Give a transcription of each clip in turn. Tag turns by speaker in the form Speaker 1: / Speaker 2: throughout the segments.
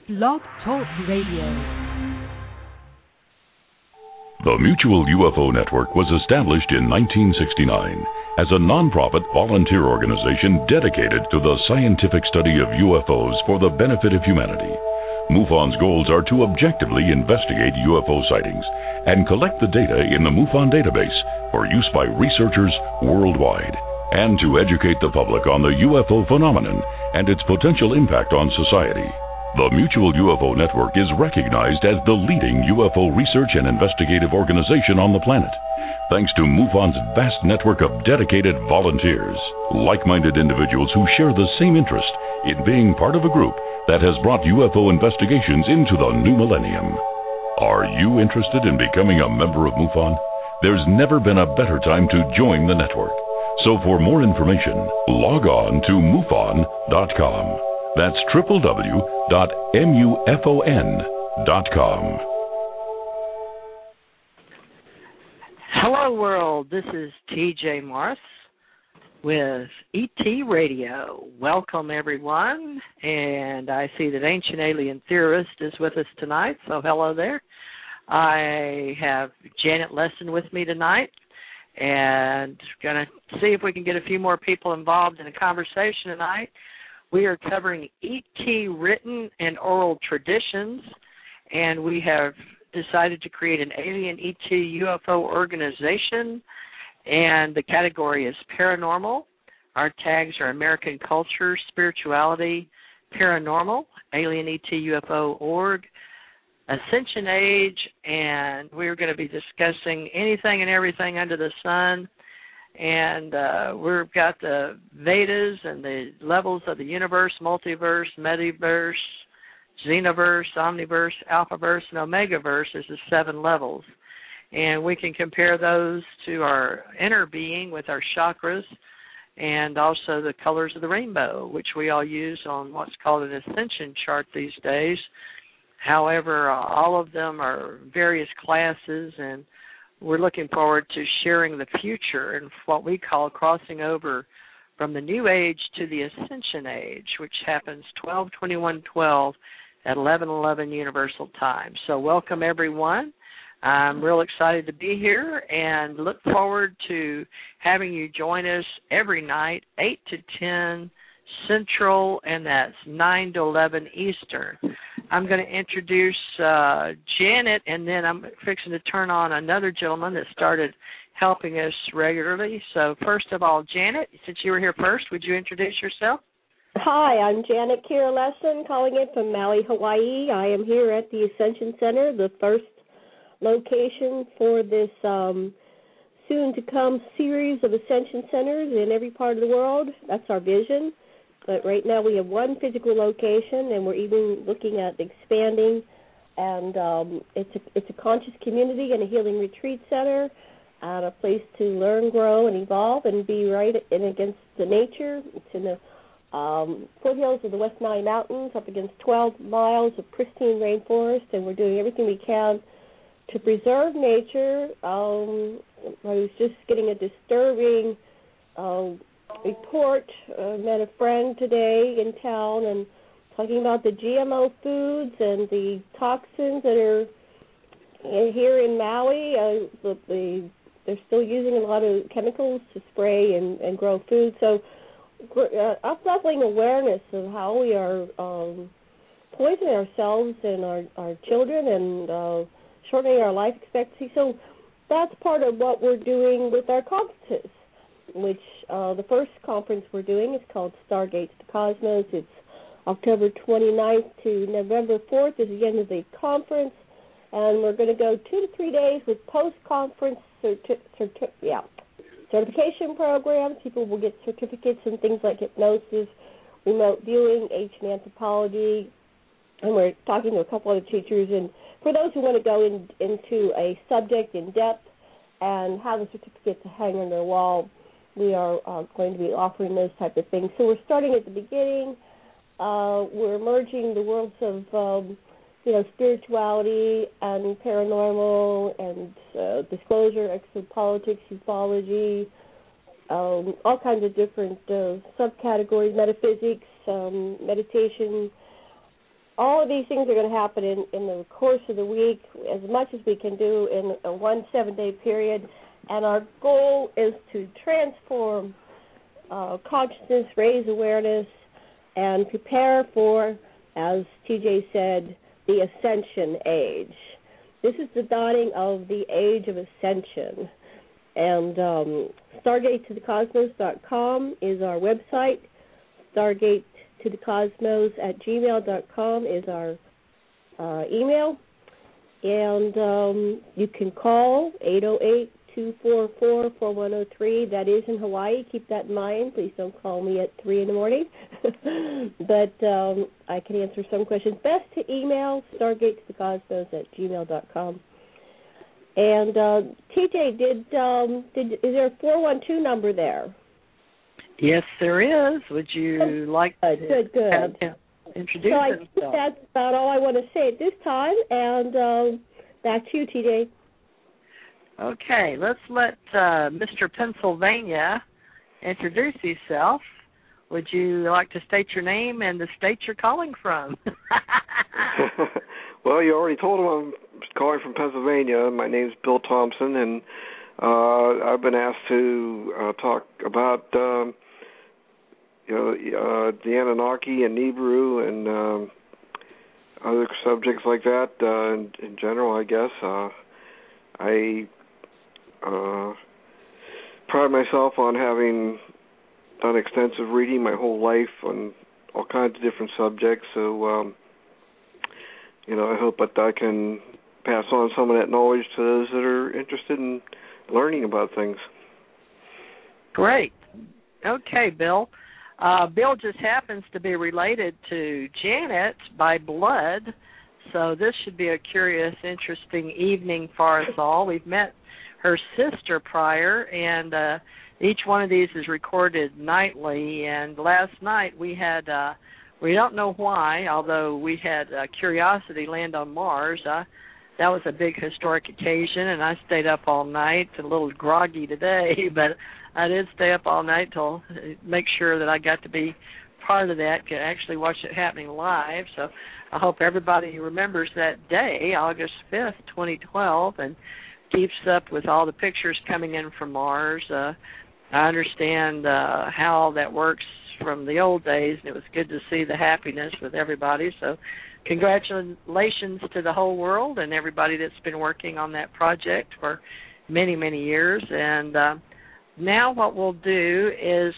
Speaker 1: Blog Talk Radio.
Speaker 2: The Mutual UFO Network was established in 1969 as a nonprofit volunteer organization dedicated to the scientific study of UFOs for the benefit of humanity. MUFON's goals are to objectively investigate UFO sightings and collect the data in the MUFON database for use by researchers worldwide, and to educate the public on the UFO phenomenon and its potential impact on society. The Mutual UFO Network is recognized as the leading UFO research and investigative organization on the planet, thanks to MUFON's vast network of dedicated volunteers, like-minded individuals who share the same interest in being part of a group that has brought UFO investigations into the new millennium. Are you interested in becoming a member of MUFON? There's never been a better time to join the network. So for more information, log on to MUFON.com. That's www.mufon.com.
Speaker 3: Hello, world. This is T.J. Morris with ET Radio. Welcome, everyone. And I see that Ancient Alien Theorist is with us tonight, so hello there. I have Janet Lesson with me tonight, and going to see if we can get a few more people involved in the conversation tonight. We are covering ET written and oral traditions, and we have decided to create an alien ET UFO organization, and the category is paranormal. Our tags are American culture, spirituality, paranormal, alien ET UFO org, Ascension Age, and we're going to be discussing anything and everything under the sun. And we've got the Vedas and the levels of the universe, multiverse, metaverse, xenoverse, omniverse, alphaverse, and omegaverse as the 7 levels. And we can compare those to our inner being with our chakras and also the colors of the rainbow, which we all use on what's called an ascension chart these days. However, all of them are various classes, and we're looking forward to sharing the future and what we call crossing over from the New Age to the Ascension Age, which happens 12/21/12 at 11/11 Universal Time. So welcome, everyone. I'm real excited to be here and look forward to having you join us every night, 8 to 10 Central, and that's 9 to 11 Eastern. I'm going to introduce Janet, and then I'm fixing to turn on another gentleman that started helping us regularly. So first of all, Janet, since you were here first, would you introduce yourself?
Speaker 4: Hi, I'm Janet Kira Lesson, calling in from Maui, Hawaii. I am here at the Ascension Center, the first location for this soon-to-come series of Ascension Centers in every part of the world. That's our vision. But right now we have one physical location, and we're even looking at expanding. And it's a conscious community and a healing retreat center, and a place to learn, grow, and evolve, and be right in against the nature. It's in the foothills of the West Nile Mountains, up against 12 miles of pristine rainforest, and we're doing everything we can to preserve nature. I was just getting a disturbing report. I met a friend today in town and talking about the GMO foods and the toxins that are here in Maui. They're still using a lot of chemicals to spray and grow food. So up-leveling awareness of how we are poisoning ourselves and our children and shortening our life expectancy. So that's part of what we're doing with our conferences, which the first conference we're doing is called Stargates to Cosmos. It's October 29th to November 4th is the end of the conference, and we're going to go 2 to 3 days with post-conference certification programs. People will get certificates in things like hypnosis, remote viewing, ancient anthropology, and we're talking to a couple other teachers. And for those who want to go into a subject in depth and have the certificates to hang on their wall, we are going to be offering those type of things. So we're starting at the beginning. We're merging the worlds of spirituality and paranormal and disclosure, exopolitics, ufology, all kinds of different subcategories, metaphysics, meditation, all all of these things are going to happen in the course of the week, as much as we can do in a 1 7-day period. And our goal is to transform consciousness, raise awareness, and prepare for, as TJ said, the ascension age. This is the dawning of the age of ascension. And StargateToTheCosmos.com is our website. StargateToTheCosmos@gmail.com is our email. And you can call 808-244-4103. That is in Hawaii. Keep that in mind. Please don't call me at 3 in the morning. But I can answer some questions. Best to email StargateToTheCosmos@gmail.com. And TJ, is there a 412 number there?
Speaker 3: Yes, there is. Would you like to
Speaker 4: good.
Speaker 3: Introduce
Speaker 4: so I
Speaker 3: himself?
Speaker 4: think that's about all I want to say at this time. And back to you, TJ.
Speaker 3: Okay, let's let Mr. Pennsylvania introduce himself. Would you like to state your name and the state you're calling from?
Speaker 1: Well, you already told him I'm calling from Pennsylvania. My name's Bill Thompson, and I've been asked to talk about the Anunnaki and Nibiru and other subjects like that in general, I guess. I pride myself on having done extensive reading my whole life on all kinds of different subjects, so I hope that I can pass on some of that knowledge to those that are interested in learning about things.
Speaker 3: Great. Okay, Bill. Bill just happens to be related to Janet by blood, so this should be a curious, interesting evening for us all. We've met her sister prior, and each one of these is recorded nightly, and last night we had, we don't know why, although we had Curiosity land on Mars. That was a big historic occasion, and I stayed up all night, a little groggy today, but I did stay up all night to make sure that I got to be part of that, could actually watch it happening live. So I hope everybody remembers that day, August 5th, 2012, and keeps up with all the pictures coming in from Mars. I understand how that works from the old days, and it was good to see the happiness with everybody. So congratulations to the whole world and everybody that's been working on that project for many, many years. And now what we'll do is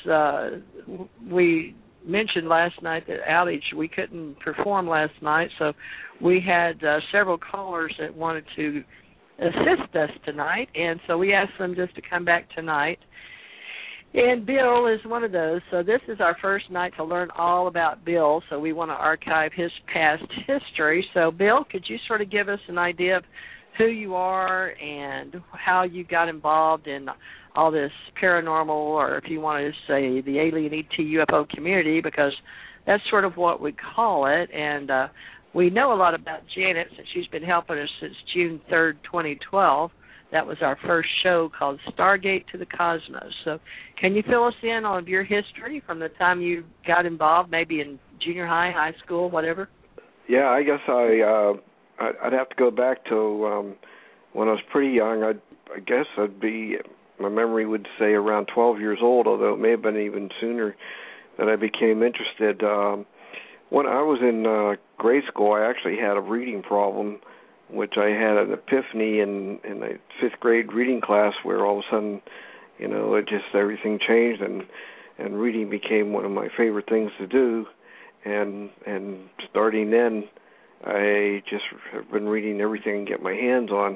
Speaker 3: we mentioned last night that outage, we couldn't perform last night, so we had several callers that wanted to assist us tonight, and so we asked them just to come back tonight. And Bill is one of those, so this is our first night to learn all about Bill, so we want to archive his past history. So, Bill, could you sort of give us an idea of who you are and how you got involved in all this paranormal, or if you want to say the alien ET UFO community, because that's sort of what we call it. And we know a lot about Janet since she's been helping us since June 3rd, 2012. That was our first show called Stargate to the Cosmos. So can you fill us in on your history from the time you got involved, maybe in junior high, high school, whatever?
Speaker 1: Yeah, I guess I'd have to go back to when I was pretty young. I guess I'd be, my memory would say around 12 years old, although it may have been even sooner that I became interested. When I was in grade school, I actually had a reading problem, which I had an epiphany in the 5th grade reading class where all of a sudden, it just everything changed and reading became one of my favorite things to do. And starting then, I just have been reading everything I can get my hands on.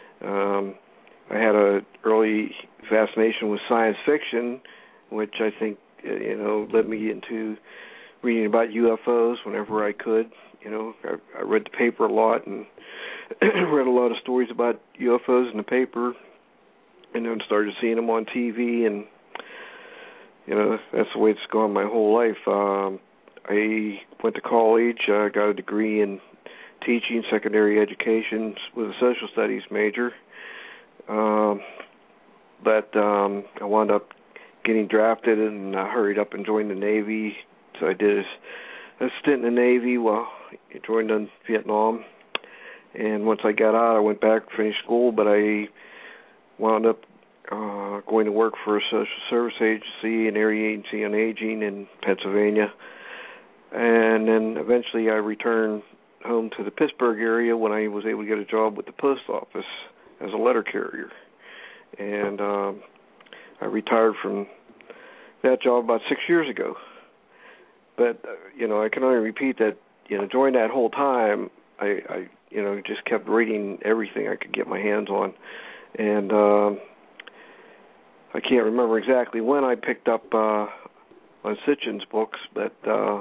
Speaker 1: I had an early fascination with science fiction, which I think, led me into reading about UFOs whenever I could. I read the paper a lot and read a lot of stories about UFOs in the paper, and then started seeing them on TV, and that's the way it's gone my whole life. I went to college, got a degree in teaching, secondary education with a social studies major, but I wound up getting drafted, and I hurried up and joined the Navy. So I did a stint in the Navy. Well, I joined in Vietnam, and once I got out, I went back, finished school, but I wound up going to work for a social service agency, an area agency on aging in Pennsylvania. And then eventually I returned home to the Pittsburgh area when I was able to get a job with the post office as a letter carrier. And I retired from that job about 6 years ago. But, I can only repeat that, during that whole time, I just kept reading everything I could get my hands on. And I can't remember exactly when I picked up on Sitchin's books, but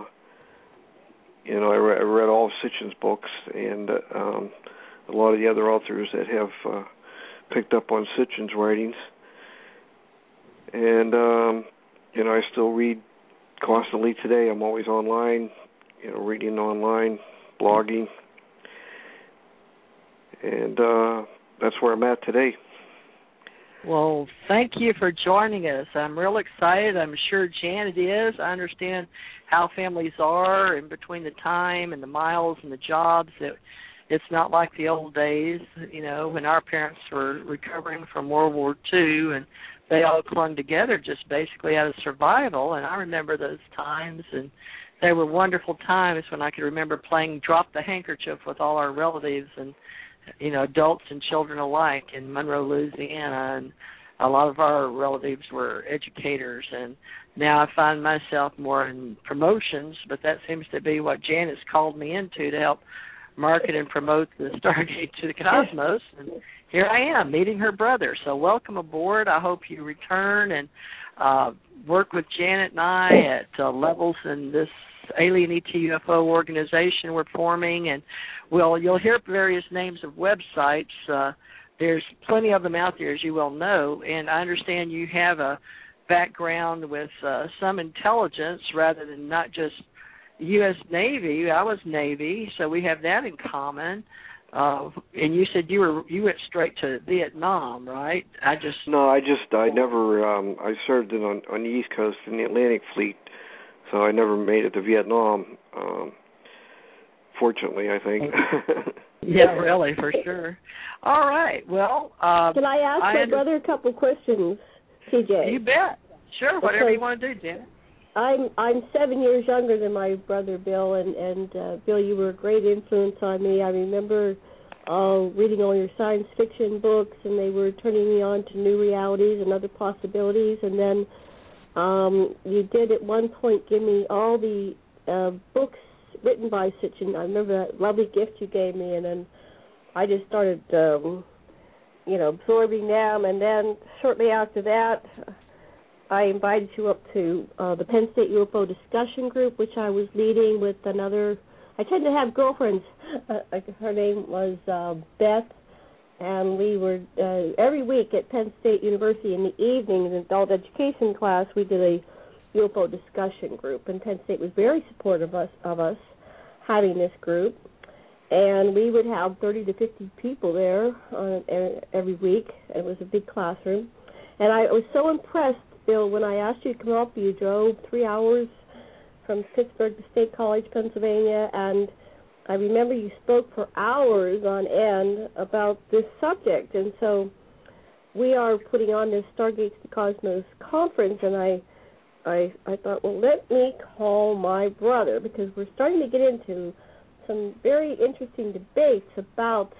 Speaker 1: I read all of Sitchin's books, and a lot of the other authors that have picked up on Sitchin's writings. And I still read constantly today. I'm always online, reading online, blogging, and that's where I'm at today.
Speaker 3: Well, thank you for joining us. I'm real excited. I'm sure Janet is. I understand how families are in between the time and the miles and the jobs. It's not like the old days, when our parents were recovering from World War II and they all clung together just basically out of survival. And I remember those times, and they were wonderful times when I could remember playing Drop the Handkerchief with all our relatives and adults and children alike in Monroe, Louisiana, and a lot of our relatives were educators. And now I find myself more in promotions, but that seems to be what Janice called me into, to help market and promote the Stargate to the Cosmos. And here I am, meeting her brother. So welcome aboard. I hope you return and work with Janet and I at levels in this Alien ET UFO organization we're forming, and you'll hear various names of websites. There's plenty of them out there, as you well know, and I understand you have a background with some intelligence rather than not just U.S. Navy. I was Navy, so we have that in common. And you said you went straight to Vietnam, right? I served on the East Coast in the Atlantic Fleet. So I never made it to Vietnam, fortunately, I think.
Speaker 4: Yeah,
Speaker 3: really, for sure. All right, well...
Speaker 4: Can I ask my brother a couple questions, TJ?
Speaker 3: You bet. Sure, whatever you want to do, Jen.
Speaker 4: I'm 7 years younger than my brother Bill, and Bill, you were a great influence on me. I remember reading all your science fiction books, and they were turning me on to new realities and other possibilities, and then... you did at one point give me all the books written by Sitchin. I remember that lovely gift you gave me, and then I just started, absorbing them. And then shortly after that, I invited you up to the Penn State UFO discussion group, which I was leading with another. I tend to have girlfriends. Her name was Beth. And we were, every week at Penn State University in the evenings in adult education class, we did a UFO discussion group. And Penn State was very supportive of us having this group. And we would have 30 to 50 people there every week. It was a big classroom. And I was so impressed, Bill, when I asked you to come up, you drove 3 hours from Pittsburgh to State College, Pennsylvania, and I remember you spoke for hours on end about this subject, and so we are putting on this Stargate to the Cosmos conference, and I thought, well, let me call my brother, because we're starting to get into some very interesting debates about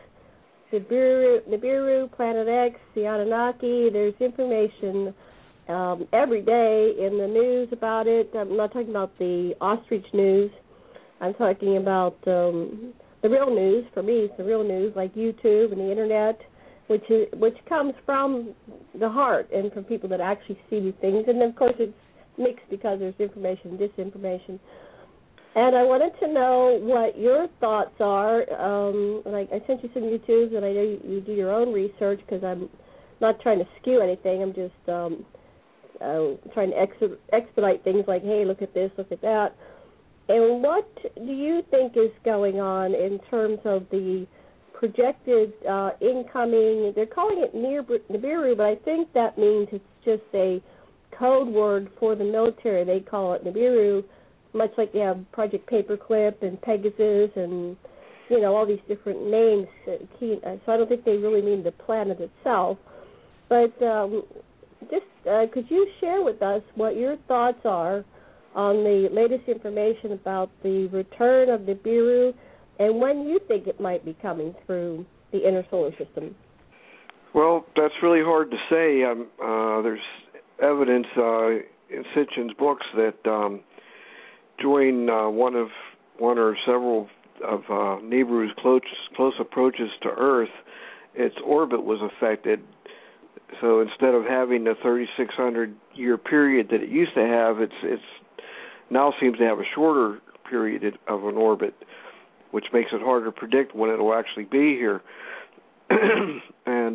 Speaker 4: Nibiru, Planet X, the Anunnaki. There's information every day in the news about it. I'm not talking about the ostrich news. I'm talking about the real news. For me, it's the real news, like YouTube and the Internet, which comes from the heart and from people that actually see these things. And, of course, it's mixed because there's information and disinformation. And I wanted to know what your thoughts are. And I sent you some YouTubes, and I know you do your own research, because I'm not trying to skew anything. I'm just trying to expedite things like, hey, look at this, look at that. And what do you think is going on in terms of the projected incoming? They're calling it Nibiru, but I think that means it's just a code word for the military. They call it Nibiru much like they have Project Paperclip and Pegasus and, all these different names. So I don't think they really mean the planet itself. But could you share with us what your thoughts are on the latest information about the return of Nibiru and when you think it might be coming through the inner solar system?
Speaker 1: Well, that's really hard to say. There's evidence in Sitchin's books that during one or several of Nibiru's close approaches to Earth, its orbit was affected. So instead of having the 3,600-year period that it used to have, it's now seems to have a shorter period of an orbit, which makes it harder to predict when it'll actually be here. And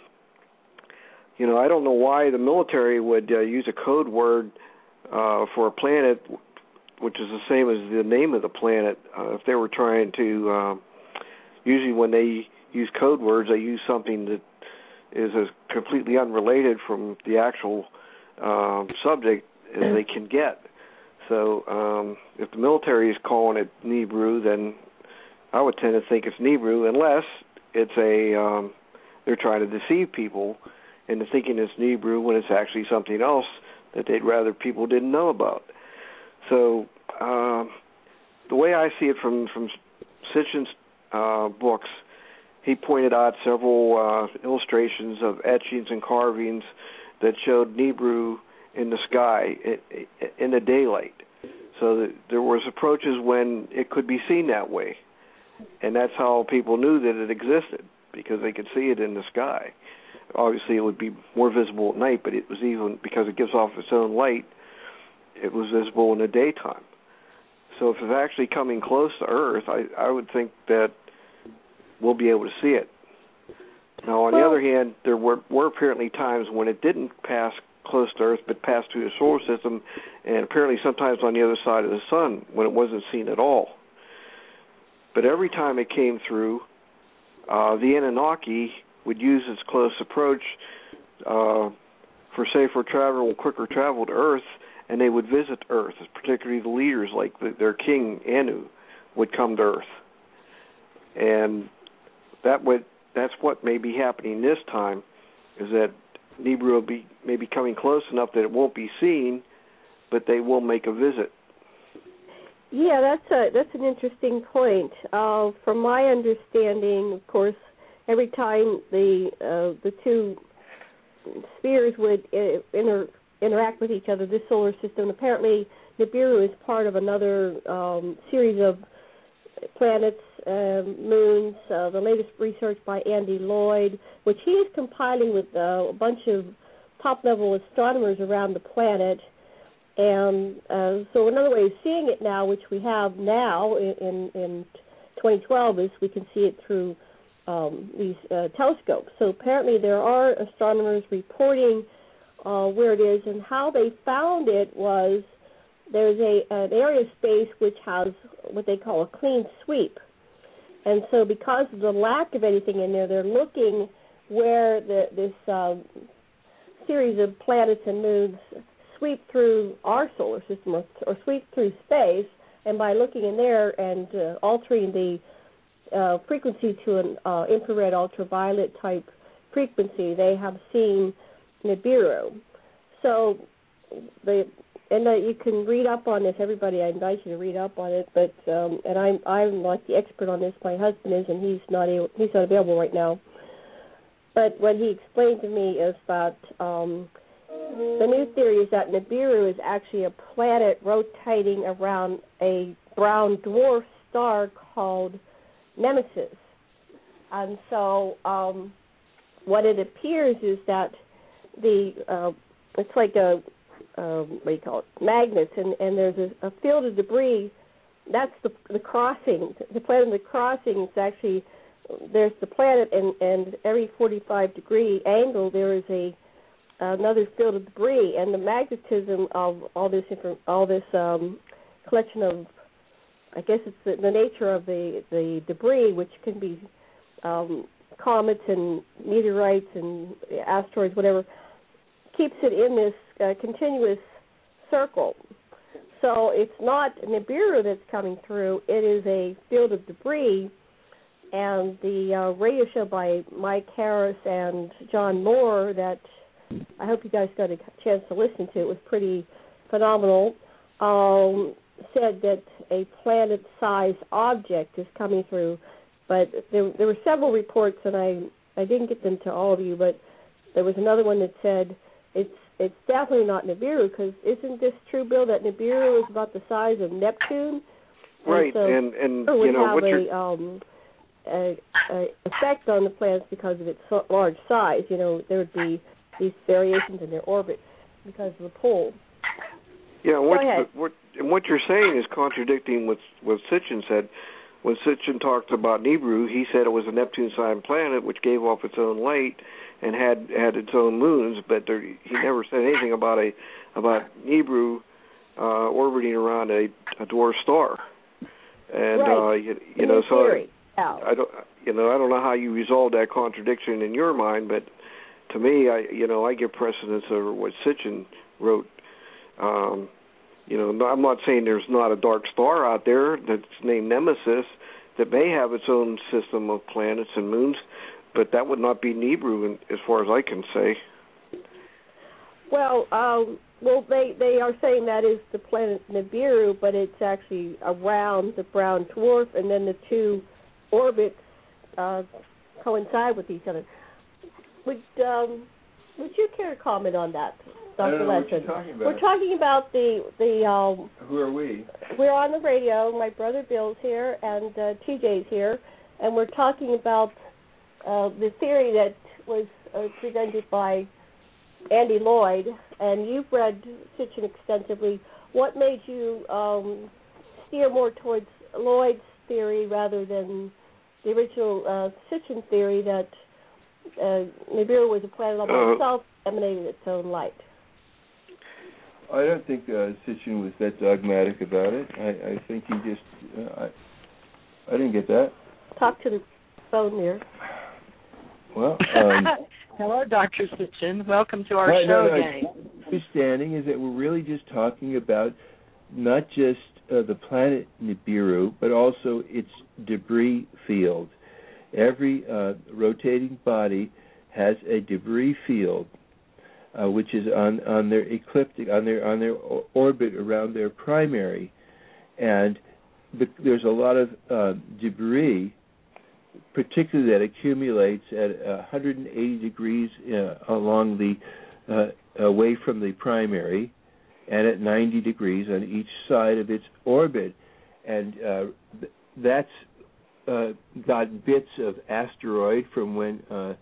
Speaker 1: I don't know why the military would use a code word for a planet, which is the same as the name of the planet. If they were trying to, usually when they use code words, they use something that is as completely unrelated from the actual subject as they can get. So if the military is calling it Nibiru, then I would tend to think it's Nibiru, unless it's they're trying to deceive people into thinking it's Nibiru when it's actually something else that they'd rather people didn't know about. So the way I see it from Sitchin's books, he pointed out several illustrations of etchings and carvings that showed Nibiru in the sky in the daylight. So that there was approaches when it could be seen that way. And that's how people knew that it existed, because they could see it in the sky. Obviously, it would be more visible at night, but it was even, because it gives off its own light, it was visible in the daytime. So if it's actually coming close to Earth, I would think that we'll be able to see it. Now, on the other hand, there were apparently times when it didn't pass close to Earth, but passed through the solar system, and apparently sometimes on the other side of the sun when it wasn't seen at all. But every time it came through, the Anunnaki would use its close approach for safer travel and quicker travel to Earth, and they would visit Earth, particularly the leaders, like their king, Anu, would come to Earth. And that's what may be happening this time, is that Nibiru will be maybe coming close enough that it won't be seen, but they will make a visit.
Speaker 4: Yeah, that's an interesting point. From my understanding, of course, every time the two spheres would interact with each other, this solar system, apparently Nibiru is part of another series of planets, moons, the latest research by Andy Lloyd, which he is compiling with a bunch of top-level astronomers around the planet. And so another way of seeing it now, which we have now in 2012, is we can see it through these telescopes. So apparently there are astronomers reporting where it is, and how they found it was there's an area of space which has what they call a clean sweep. And so because of the lack of anything in there, they're looking where this series of planets and moons sweep through our solar system or sweep through space, and by looking in there and altering the frequency to an infrared ultraviolet type frequency, they have seen Nibiru. So you can read up on this. Everybody, I invite you to read up on it. But and I'm not the expert on this. My husband is, and he's not available right now. But what he explained to me is that the new theory is that Nibiru is actually a planet rotating around a brown dwarf star called Nemesis. And so what it appears is that it's like a what do you call it, magnets, and there's a field of debris. That's the crossing. The planet of the crossing is actually, there's the planet, and every 45-degree angle there is another field of debris, and the magnetism of all this collection of, I guess it's the nature of the debris, which can be comets and meteorites and asteroids, whatever, keeps it in this continuous circle. So it's not Nibiru that's coming through. It is a field of debris. And the radio show by Mike Harris and John Moore that I hope you guys got a chance to listen to, it was pretty phenomenal, said that a planet-sized object is coming through. But there were several reports, and I didn't get them to all of you, but there was another one that said it's definitely not Nibiru, because isn't this true, Bill, that Nibiru is about the size of Neptune?
Speaker 1: Right, and you know what you're...
Speaker 4: effect on the planets because of its large size. You know, there would be these variations in their orbits because of the pull.
Speaker 1: Yeah, what you're saying is contradicting what Sitchin said. When Sitchin talked about Nibiru, he said it was a Neptune-sized planet which gave off its own light and had its own moons, but he never said anything about Nibiru orbiting around a dwarf star. And
Speaker 4: right.
Speaker 1: you know, so.
Speaker 4: Theory.
Speaker 1: I don't know how you resolve that contradiction in your mind, but to me, I give precedence over what Sitchin wrote. You know, I'm not saying there's not a dark star out there that's named Nemesis that may have its own system of planets and moons, but that would not be Nibiru, as far as I can say.
Speaker 4: Well, they are saying that is the planet Nibiru, but it's actually around the brown dwarf, and then the two orbits coincide with each other. Would you care to comment on that, Dr.
Speaker 5: I don't know
Speaker 4: Lessin?
Speaker 5: what you're talking about.
Speaker 4: We're talking about the
Speaker 5: Who are we?
Speaker 4: We're on the radio. My brother Bill's here, and TJ's here, and we're talking about the theory that was presented by Andy Lloyd, and you've read Sitchin extensively. What made you steer more towards Lloyd's theory rather than the original Sitchin theory that Nibiru was a planet all by itself, emanating its own light?
Speaker 5: I don't think Sitchin was that dogmatic about it. I think he just... I didn't get that.
Speaker 4: Talk to the phone there.
Speaker 5: Well...
Speaker 3: Hello, Dr. Sitchin. Welcome to our show again.
Speaker 5: My understanding is that we're really just talking about not just the planet Nibiru, but also its debris field. Every rotating body has a debris field, which is on their ecliptic, on their orbit around their primary, and there's a lot of debris, particularly that accumulates at 180 degrees along the away from the primary, and at 90 degrees on each side of its orbit, and that's got bits of asteroid from when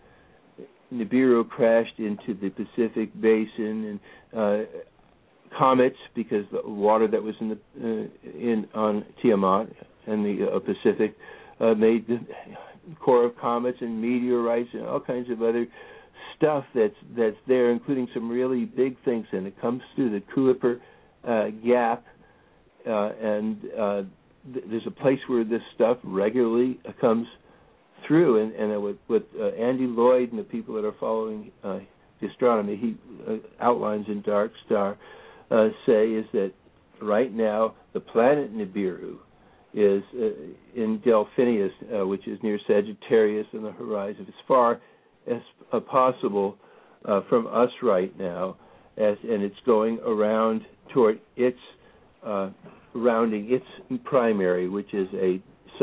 Speaker 5: Nibiru crashed into the Pacific Basin, and comets, because the water that was on Tiamat and the Pacific made the core of comets, and meteorites and all kinds of other stuff that's there, including some really big things, and it comes through the Kuiper Gap, and there's a place where this stuff regularly comes through, and what Andy Lloyd and the people that are following the astronomy, he outlines in Dark Star, say is that right now the planet Nibiru is in Delphinius, which is near Sagittarius on the horizon, as far as possible from us right now, and it's going around toward its rounding its primary, which is a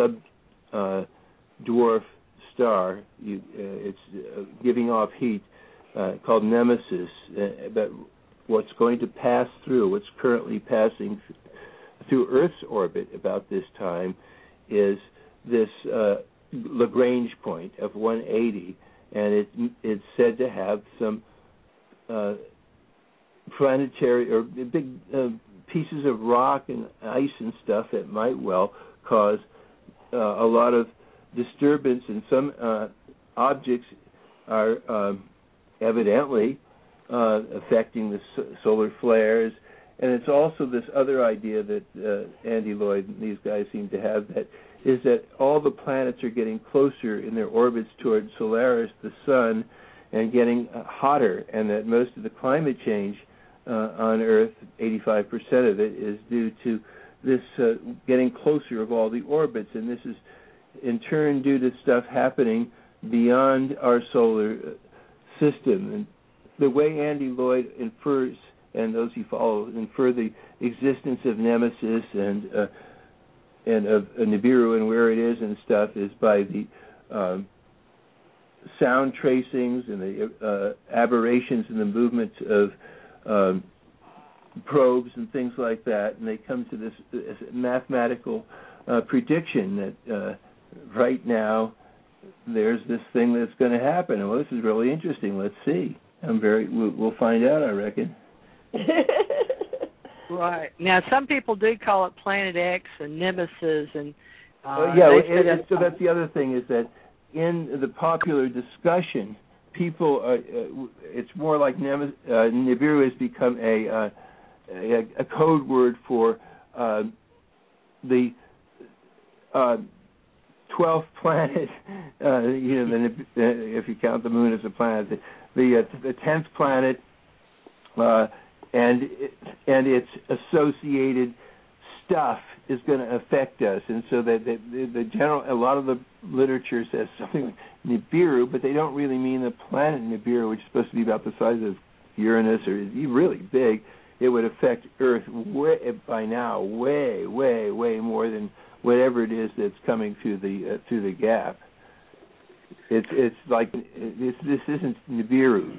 Speaker 5: sub-dwarf star. It's giving off heat called Nemesis, but what's going to pass through, what's currently passing through Earth's orbit about this time, is this Lagrange point of 180, and it's said to have some planetary or big pieces of rock and ice and stuff that might well cause a lot of disturbance, and some objects are evidently affecting the solar flares. And it's also this other idea that Andy Lloyd and these guys seem to have, that is that all the planets are getting closer in their orbits toward Solaris, the sun, and getting hotter, and that most of the climate change on Earth, 85% of it, is due to this getting closer of all the orbits, and this is in turn due to stuff happening beyond our solar system. And the way Andy Lloyd infers, and those he follows, infer the existence of Nemesis and of Nibiru and where it is and stuff is by the sound tracings and the aberrations in the movement of probes and things like that, and they come to this mathematical prediction that right now there's this thing that's going to happen. Well, this is really interesting. Let's see. We'll find out, I reckon.
Speaker 3: Right. Now, some people do call it Planet X and Nemesis, and
Speaker 5: so that's the other thing, is that in the popular discussion, people it's more like Nibiru has become a code word for the 12th planet. If you count the moon as a planet, the 10th planet, and its associated stuff is going to affect us, and so that the general, a lot of the literature says something like Nibiru, but they don't really mean the planet Nibiru, which is supposed to be about the size of Uranus or is really big. It would affect Earth by now way more than whatever it is that's coming through the gap. It's like this isn't Nibiru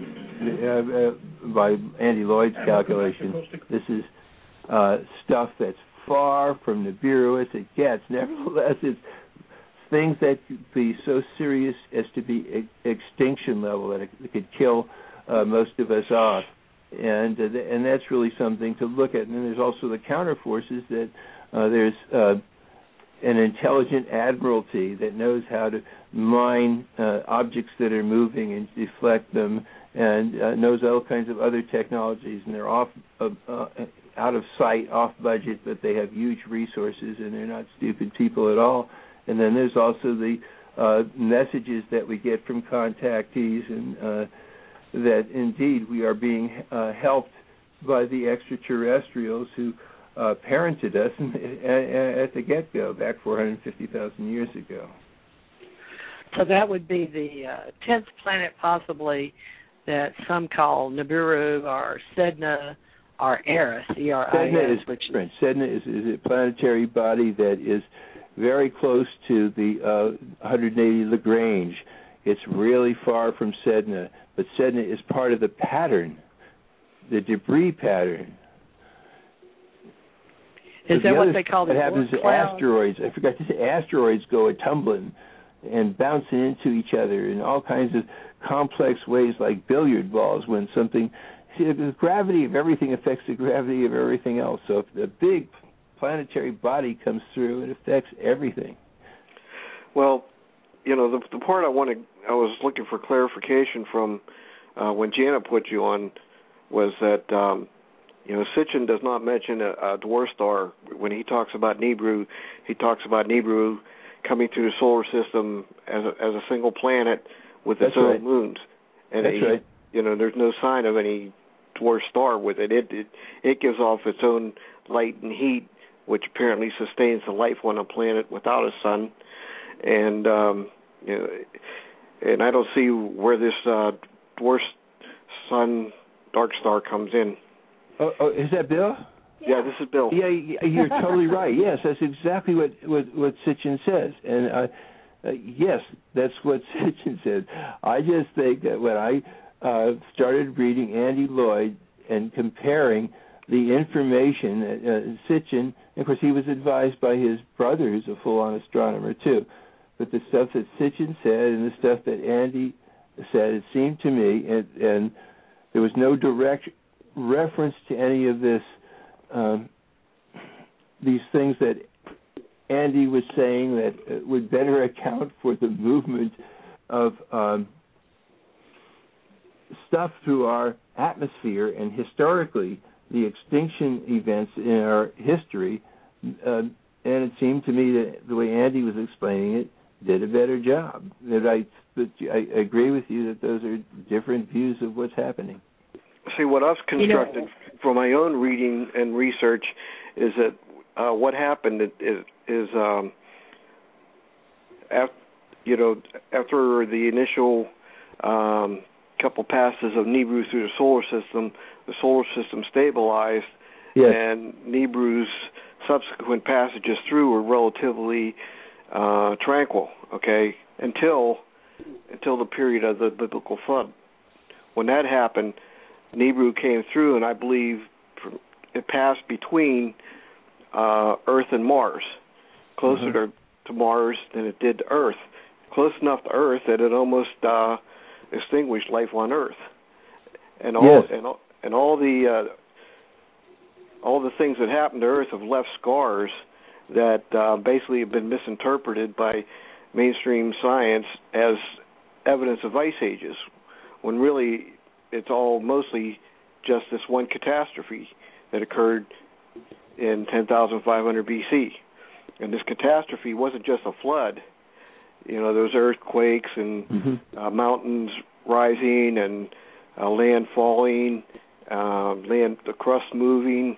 Speaker 5: by Andy Lloyd's calculation. This is stuff that's far from Nibiru as it gets. Nevertheless, it's things that could be so serious as to be extinction level, that it could kill most of us off. And that's really something to look at. And then there's also the counter forces, that there's an intelligent admiralty that knows how to mine objects that are moving and deflect them, and knows all kinds of other technologies, and they're out of sight, off budget, but they have huge resources, and they're not stupid people at all. And then there's also the messages that we get from contactees, and that indeed we are being helped by the extraterrestrials who parented us at the get-go back 450,000 years ago.
Speaker 3: So that would be the 10th planet, possibly, that some call Nibiru or Sedna or Eris, E-R-I-S.
Speaker 5: Sedna is different. Sedna is a planetary body that is very close to the 180 Lagrange. It's really far from Sedna, but Sedna is part of the pattern, the debris pattern.
Speaker 3: Is that what they call the
Speaker 5: what happens to asteroids? I forgot to say, asteroids go a-tumbling and bouncing into each other in all kinds of complex ways, like billiard balls, when something... See, the gravity of everything affects the gravity of everything else. So if a big planetary body comes through, it affects everything.
Speaker 1: Well, the part I was looking for clarification from when Janet put you on was that Sitchin does not mention a dwarf star. When he talks about Nibiru, he talks about Nibiru coming through the solar system as a single planet with its own moons. And
Speaker 5: That's right.
Speaker 1: There's no sign of any dwarf star with it. It gives off its own light and heat, which apparently sustains the life on a planet without a sun. And and I don't see where this dwarf sun dark star comes in.
Speaker 5: Oh, is that Bill?
Speaker 1: Yeah, this is Bill.
Speaker 5: Yeah, you're totally right. Yes, that's exactly what Sitchin says. And yes, that's what Sitchin said. I just think that when I started reading Andy Lloyd and comparing the information that Sitchin, of course, he was advised by his brother, who's a full-on astronomer too, but the stuff that Sitchin said and the stuff that Andy said, it seemed to me, and there was no direct reference to any of this, these things that Andy was saying that would better account for the movement of stuff through our atmosphere, and historically the extinction events in our history, and it seemed to me that the way Andy was explaining it did a better job. But I agree with you that those are different views of what's happening.
Speaker 1: See, what I've constructed from my own reading and research is that what happened is after the initial couple passes of Nibiru through the solar system stabilized, and Nibiru's subsequent passages through were relatively tranquil, okay, until the period of the biblical flood. When that happened, Nibiru came through, and I believe it passed between Earth and Mars, closer to Mars than it did to Earth, close enough to Earth that it almost extinguished life on Earth, and all the things that happened to Earth have left scars that basically have been misinterpreted by mainstream science as evidence of ice ages, when really it's all mostly just this one catastrophe that occurred in 10,500 BC. And this catastrophe wasn't just a flood. There was earthquakes and mountains rising and land falling, the crust moving.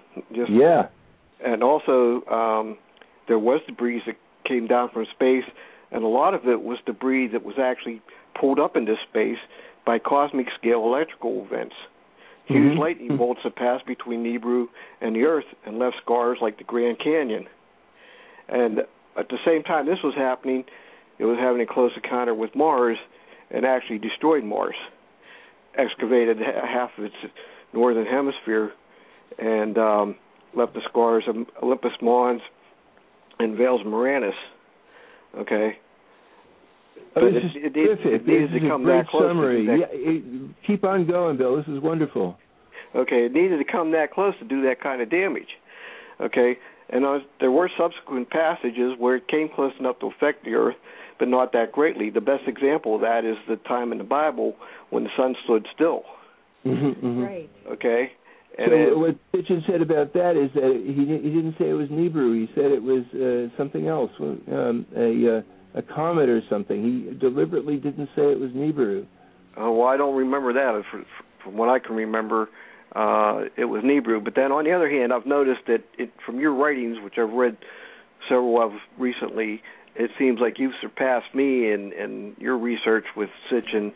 Speaker 1: And also there was debris that came down from space, and a lot of it was debris that was actually pulled up into space by cosmic scale electrical events. Huge lightning bolts that passed between Nibiru and the Earth and left scars like the Grand Canyon. And at the same time this was happening, it was having a close encounter with Mars and actually destroyed Mars, excavated half of its northern hemisphere, and left the scars of Olympus Mons and Valles Marineris. Okay.
Speaker 5: But this is terrific. This is a great summary. Keep on going, Bill. This is wonderful.
Speaker 1: Okay, it needed to come that close to do that kind of damage. Okay, and there were subsequent passages where it came close enough to affect the Earth, but not that greatly. The best example of that is the time in the Bible when the sun stood still.
Speaker 4: Right.
Speaker 1: Okay.
Speaker 5: And so what Sitchin said about that is that he didn't say it was Nibiru. He said it was something else, a comet or something. He deliberately didn't say it was Nibiru.
Speaker 1: Well, I don't remember that. From what I can remember, it was Nibiru. But then, on the other hand, I've noticed that from your writings, which I've read several of recently, it seems like you've surpassed me in your research with Sitchin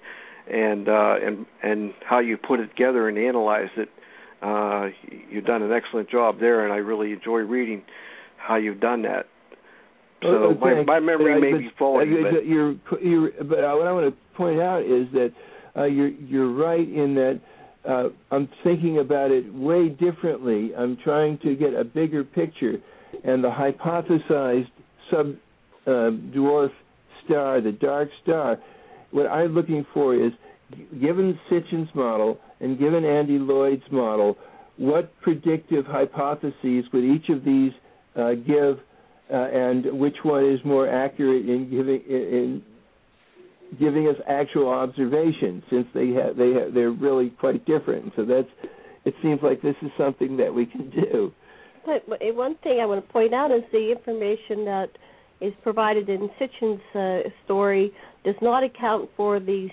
Speaker 1: and how you put it together and analyze it. You've done an excellent job there, and I really enjoy reading how you've done that. So my memory may be faulty,
Speaker 5: but what I want to point out is that you're right in that I'm thinking about it way differently. I'm trying to get a bigger picture, and the hypothesized sub-dwarf star, the dark star, what I'm looking for is, given Sitchin's model and given Andy Lloyd's model, what predictive hypotheses would each of these give, and which one is more accurate in giving us actual observations, since they're really quite different. So it seems like this is something that we can do.
Speaker 4: But one thing I want to point out is the information that is provided in Sitchin's story does not account for these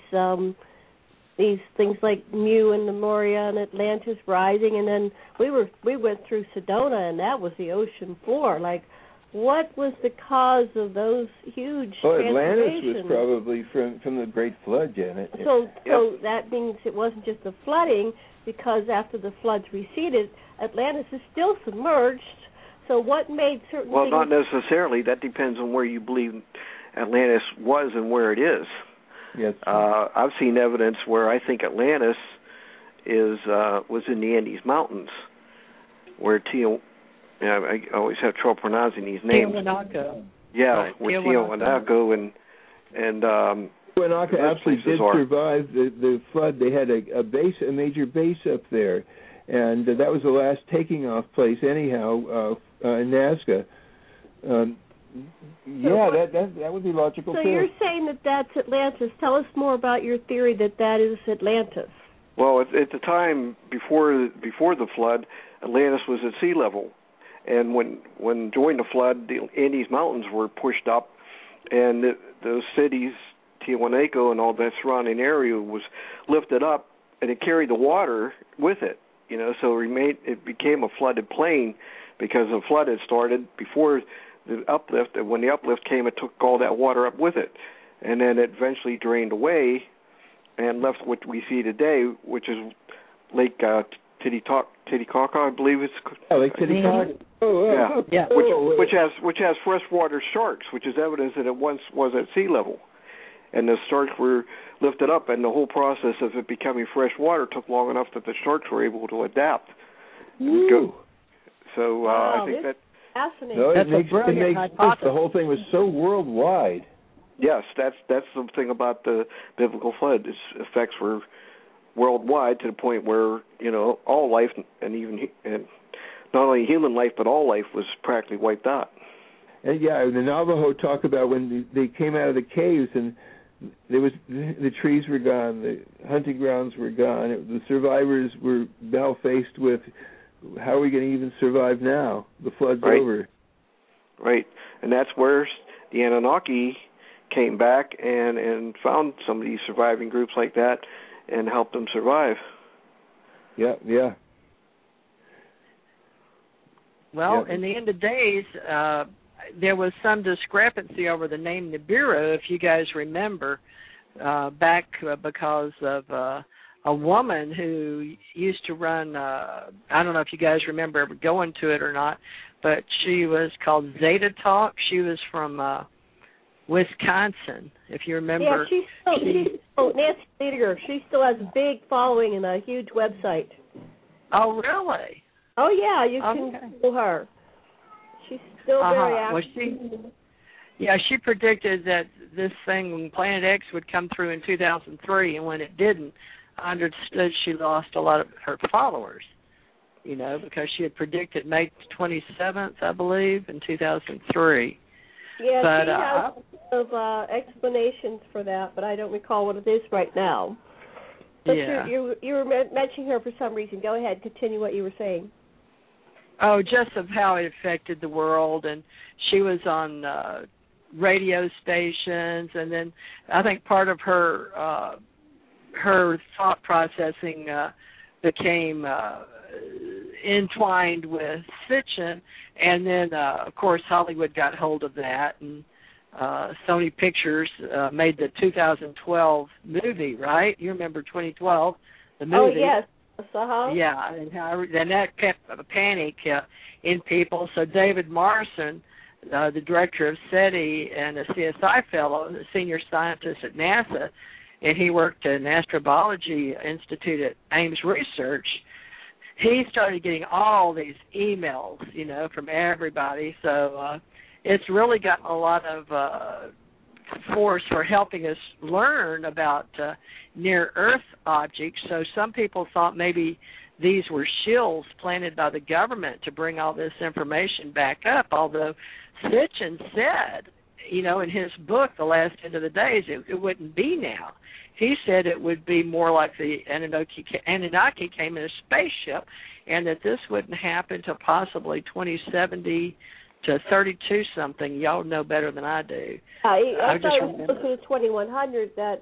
Speaker 4: things like Mu and Lemuria and Atlantis rising, and then we went through Sedona, and that was the ocean floor. Like, what was the cause of those huge transformations?
Speaker 5: Atlantis was probably from the Great Flood, Janet.
Speaker 4: So that means it wasn't just the flooding, because after the floods receded, Atlantis is still submerged. So what made certain
Speaker 1: things...
Speaker 4: Well,
Speaker 1: not necessarily. That depends on where you believe Atlantis was and where it is.
Speaker 5: Yes.
Speaker 1: I've seen evidence where I think Atlantis was in the Andes Mountains, where I always have trouble pronouncing these names.
Speaker 3: Tiwanaku.
Speaker 1: Yeah, right. Where Tiwanaku and
Speaker 5: Tiwanaku actually did survive the flood. They had a major base up there, and that was the last taking off place anyhow in Nazca. That would be logical too.
Speaker 4: So you're saying that that's Atlantis. Tell us more about your theory that is Atlantis.
Speaker 1: Well, at the time before the flood, Atlantis was at sea level, and when during the flood, the Andes Mountains were pushed up, and those cities, Tiwanaku and all that surrounding area, was lifted up it carried the water with it. So it became a flooded plain because the flood had started before the uplift. And when the uplift came, it took all that water up with it, and then it eventually drained away and left what we see today, which is Lake Titicaca, I believe it's.
Speaker 5: Oh, Lake Titicaca.
Speaker 1: Yeah. Which has freshwater sharks, which is evidence that it once was at sea level, and the sharks were lifted up, and the whole process of it becoming fresh water took long enough that the sharks were able to adapt. So
Speaker 4: wow,
Speaker 1: I think that
Speaker 4: fascinating.
Speaker 5: No,
Speaker 3: That's
Speaker 5: it makes
Speaker 3: hypothesis.
Speaker 5: the whole thing was so worldwide.
Speaker 1: Yes, that's the thing about the biblical flood. Its effects were worldwide to the point where all life and not only human life but all life was practically wiped out.
Speaker 5: And the Navajo talk about when they came out of the caves and the trees were gone, the hunting grounds were gone. The survivors were now faced with, how are we going to even survive now? The flood's over.
Speaker 1: Right, and that's where the Anunnaki came back and found some of these surviving groups like that and helped them survive.
Speaker 5: Yeah.
Speaker 3: Well, in the end of days, there was some discrepancy over the name Nibiru, if you guys remember, back because of a woman who used to run, I don't know if you guys remember ever going to it or not, but she was called Zeta Talk. She was from Wisconsin, if you remember.
Speaker 4: Yeah, she's still Nancy Lederer. She still has a big following and a huge website.
Speaker 3: Oh, really?
Speaker 4: Oh, yeah, you can Google her. She's still very active.
Speaker 3: She predicted that this thing, Planet X, would come through in 2003, and when it didn't, I understood she lost a lot of her followers, because she had predicted May 27th, I believe, in 2003.
Speaker 4: Yeah, but, she has a lot of explanations for that, but I don't recall what it is right now. But you were mentioning her for some reason. Go ahead, continue what you were saying.
Speaker 3: Oh, just of how it affected the world, and she was on radio stations, and then I think part of her thought processing became entwined with Sitchin, and then of course Hollywood got hold of that, and Sony Pictures made the 2012 movie, right? You remember 2012, the movie?
Speaker 4: Oh yes. Uh-huh.
Speaker 3: Yeah, and that kept a panic in people. So David Morrison, the director of SETI and a CSI fellow, a senior scientist at NASA, and he worked at an astrobiology institute at Ames Research, he started getting all these emails, from everybody. So it's really gotten a lot of force for helping us learn about near-Earth objects. So some people thought maybe these were shills planted by the government to bring all this information back up, although Sitchin said, in his book, The Last End of the Days, it wouldn't be now. He said it would be more like the Anunnaki came in a spaceship, and that this wouldn't happen till possibly 2070 to 32-something. Y'all know better than I do.
Speaker 4: I thought it was to 2100 that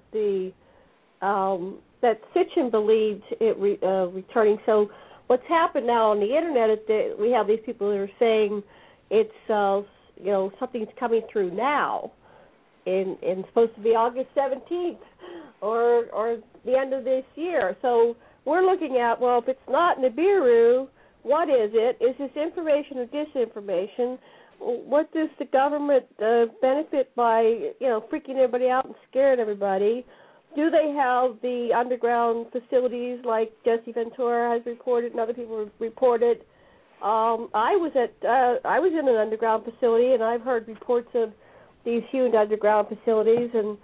Speaker 4: that Sitchin believed it returning. So what's happened now on the internet is that we have these people that are saying it's something's coming through now, and supposed to be August 17th or the end of this year. So we're looking at, well, if it's not Nibiru, what is it? Is this information or disinformation? What does the government benefit by, freaking everybody out and scaring everybody? Do they have the underground facilities like Jesse Ventura has reported and other people have reported? I was in an underground facility, and I've heard reports of these huge underground facilities, and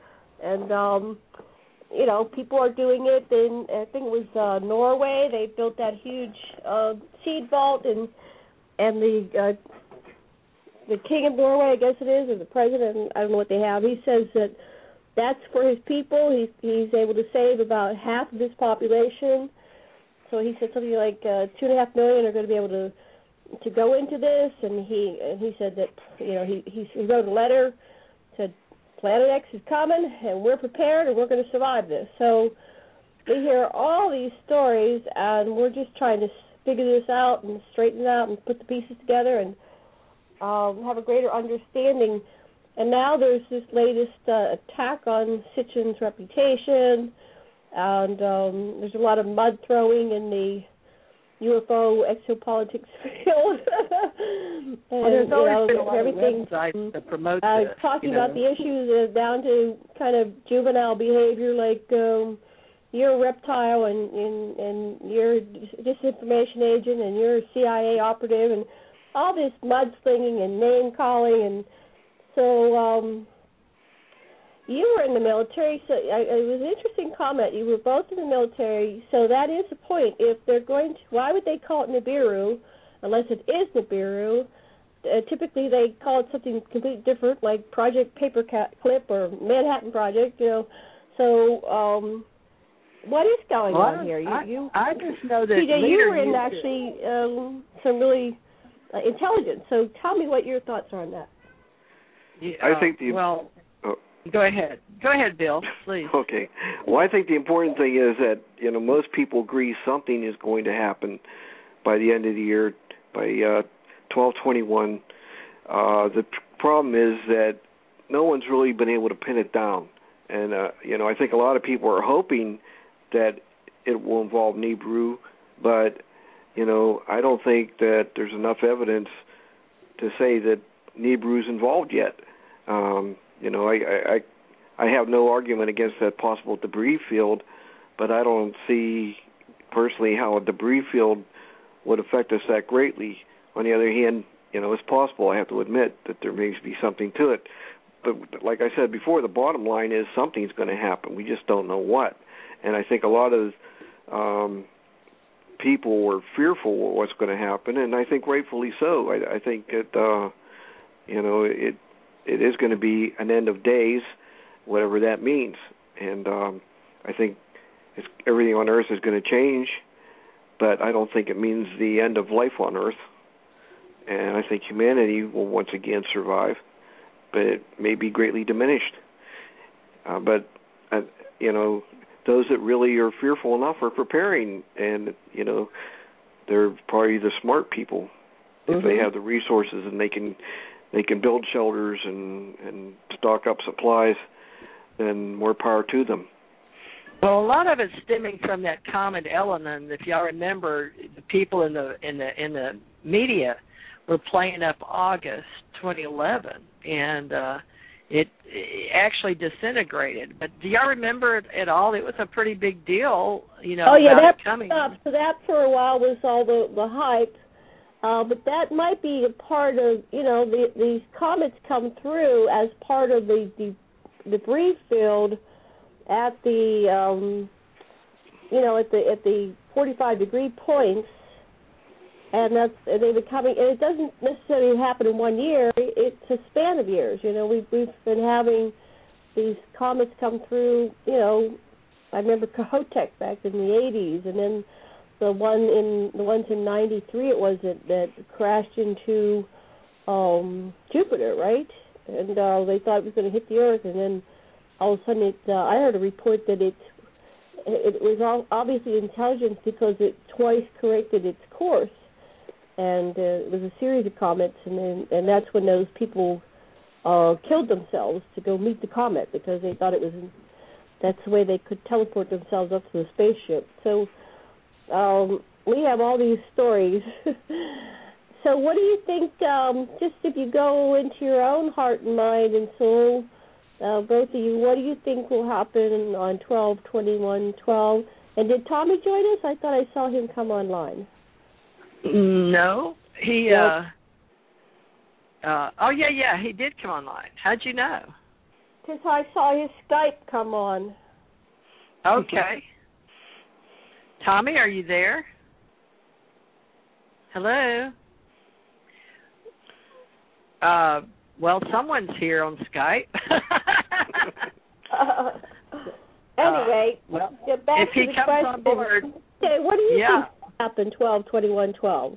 Speaker 4: people are doing it. In I think it was Norway. They built that huge seed vault, and the king of Norway, I guess it is, or the president, I don't know what they have. He says that that's for his people. He's able to save about half of his population. So he said something like 2.5 million are going to be able to go into this, and he said that he wrote a letter, said Planet X is coming, and we're prepared, and we're going to survive this. So we hear all these stories, and we're just trying to figure this out and straighten it out and put the pieces together and have a greater understanding. And now there's this latest attack on Sitchin's reputation, and there's a lot of mud throwing in the UFO exopolitics field. And
Speaker 3: there's always been a lot
Speaker 4: everything
Speaker 3: of websites that promote
Speaker 4: talking about the issues down to kind of juvenile behavior, like you're a reptile and you're a disinformation agent and you're a CIA operative and all this mudslinging and name calling. And so you were in the military, so it was an interesting comment. You were both in the military, so that is the point. If they're going to, why would they call it Nibiru unless it is Nibiru? Typically they call it something completely different, like Project Paperclip or Manhattan Project, So what is going on here?
Speaker 3: I just know that
Speaker 4: TJ, you were in actually some really intelligence, so tell me what your thoughts are on that.
Speaker 1: Yeah, I think
Speaker 3: Go ahead, Bill, please.
Speaker 1: Okay. Well, I think the important thing is that, most people agree something is going to happen by the end of the year, by 12/21. The problem is that no one's really been able to pin it down. And, I think a lot of people are hoping that it will involve Nibiru, but, I don't think that there's enough evidence to say that Nibiru's involved yet. I have no argument against that possible debris field, but I don't see personally how a debris field would affect us that greatly. On the other hand, it's possible, I have to admit, that there may be something to it. But like I said before, the bottom line is something's going to happen. We just don't know what. And I think a lot of people were fearful of what's going to happen, and I think rightfully so. I think that, it is going to be an end of days, whatever that means. And I think everything on Earth is going to change, but I don't think it means the end of life on Earth. And I think humanity will once again survive, but it may be greatly diminished. But those that really are fearful enough are preparing, and, they're probably the smart people. If they have the resources and they can build shelters and stock up supplies, then more power to them.
Speaker 3: Well, a lot of it's stemming from that comet element. If y'all remember, the people in the media were playing up August 2011, and it actually disintegrated. But do y'all remember it at all? It was a pretty big deal,
Speaker 4: that
Speaker 3: coming.
Speaker 4: So that for a while was all the hype. But that might be a part of, these comets come through as part of the debris field at the, at the 45-degree points, and they've been coming. And it doesn't necessarily happen in 1 year. It's a span of years. We've been having these comets come through. I remember Kohoutek back in the 80s, and then the ones in 93 it was that crashed into Jupiter, right? And they thought it was going to hit the Earth, and then all of a sudden I heard a report that it was obviously intelligence because it twice corrected its course, and it was a series of comets, and that's when those people killed themselves to go meet the comet because they thought that's the way they could teleport themselves up to the spaceship. So we have all these stories. So what do you think, just if you go into your own heart and mind and soul, both of you, what do you think will happen on 12/21/12? And did Tommy join us? I thought I saw him come online.
Speaker 3: No, he. He did come online. How'd you know?
Speaker 4: Because I saw his Skype come on.
Speaker 3: Okay. Tommy, are you there? Hello? Well, someone's here on Skype.
Speaker 4: Anyway, get back
Speaker 3: if
Speaker 4: to
Speaker 3: he
Speaker 4: the
Speaker 3: comes
Speaker 4: question.
Speaker 3: on board.
Speaker 4: Okay, what do you think happened 12/21/12?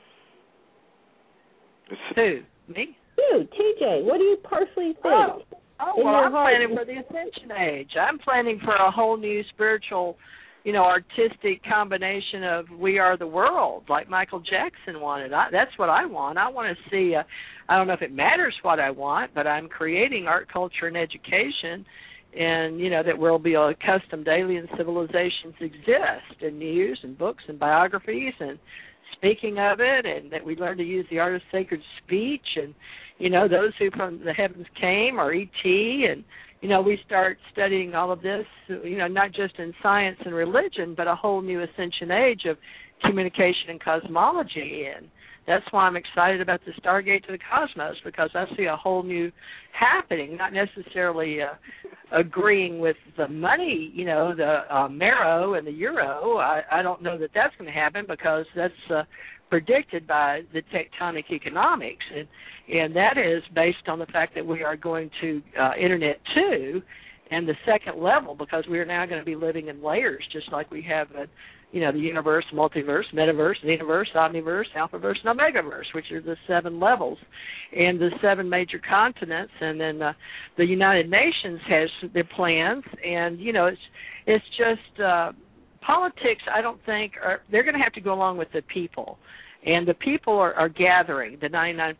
Speaker 3: Who? Me?
Speaker 4: You, TJ. What do you personally think?
Speaker 3: Oh,
Speaker 4: in
Speaker 3: well,
Speaker 4: your
Speaker 3: I'm
Speaker 4: heart.
Speaker 3: planning for the Ascension Age. I'm planning for a whole new spiritual, artistic combination of We Are the World, like Michael Jackson wanted. That's what I want. I want to see, I don't know if it matters what I want, but I'm creating art, culture, and education, and, that will be accustomed alien civilizations exist, and news and books and biographies and speaking of it, and that we learn to use the art of sacred speech, and, those who from the heavens came, or E.T., and, we start studying all of this, not just in science and religion, but a whole new ascension age of communication and cosmology. And that's why I'm excited about the Stargate to the Cosmos, because I see a whole new happening, not necessarily agreeing with the money, the marrow and the euro. I don't know that that's going to happen, because that's predicted by the tectonic economics. And that is based on the fact that we are going to Internet 2 and the second level, because we are now going to be living in layers, just like we have the universe, multiverse, metaverse, Xenoverse, Omniverse, Alphaverse, and Omegaverse, which are the 7 levels, and the 7 major continents. And then the United Nations has their plans, and it's just politics. I don't think they're going to have to go along with the people, and the people are gathering, the 99%.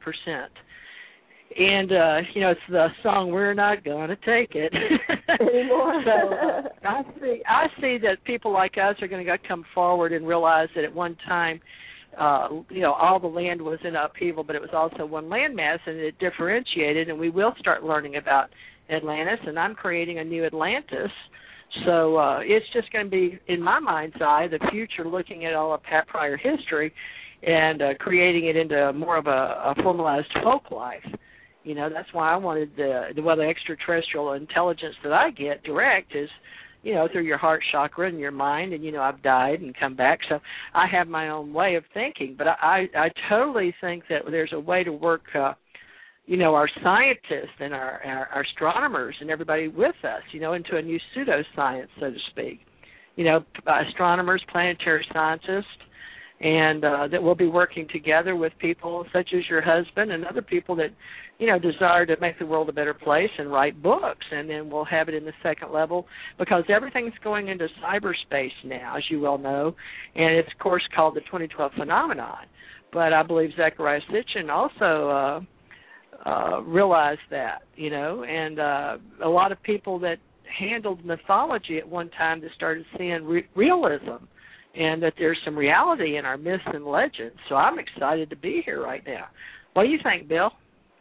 Speaker 3: And, it's the song, We're Not Gonna Take It.
Speaker 4: Anymore.
Speaker 3: So I see that people like us are going to come forward and realize that at one time, all the land was in upheaval, but it was also one landmass, and it differentiated, and we will start learning about Atlantis, and I'm creating a new Atlantis. So it's just going to be, in my mind's eye, the future, looking at all of prior history and creating it into more of a formalized folk life. That's why I wanted the extraterrestrial intelligence that I get direct is, through your heart chakra and your mind, and, I've died and come back, so I have my own way of thinking. But I totally think that there's a way to work, our scientists and our astronomers and everybody with us, into a new pseudoscience, so to speak. Astronomers, planetary scientists, and that we'll be working together with people such as your husband and other people that, desire to make the world a better place and write books. And then we'll have it in the second level, because everything's going into cyberspace now, as you well know, and it's, of course, called the 2012 phenomenon. But I believe Zecharia Sitchin also realized that, and a lot of people that handled mythology at one time that started seeing realism, and that there's some reality in our myths and legends. So I'm excited to be here right now. What do you think, Bill?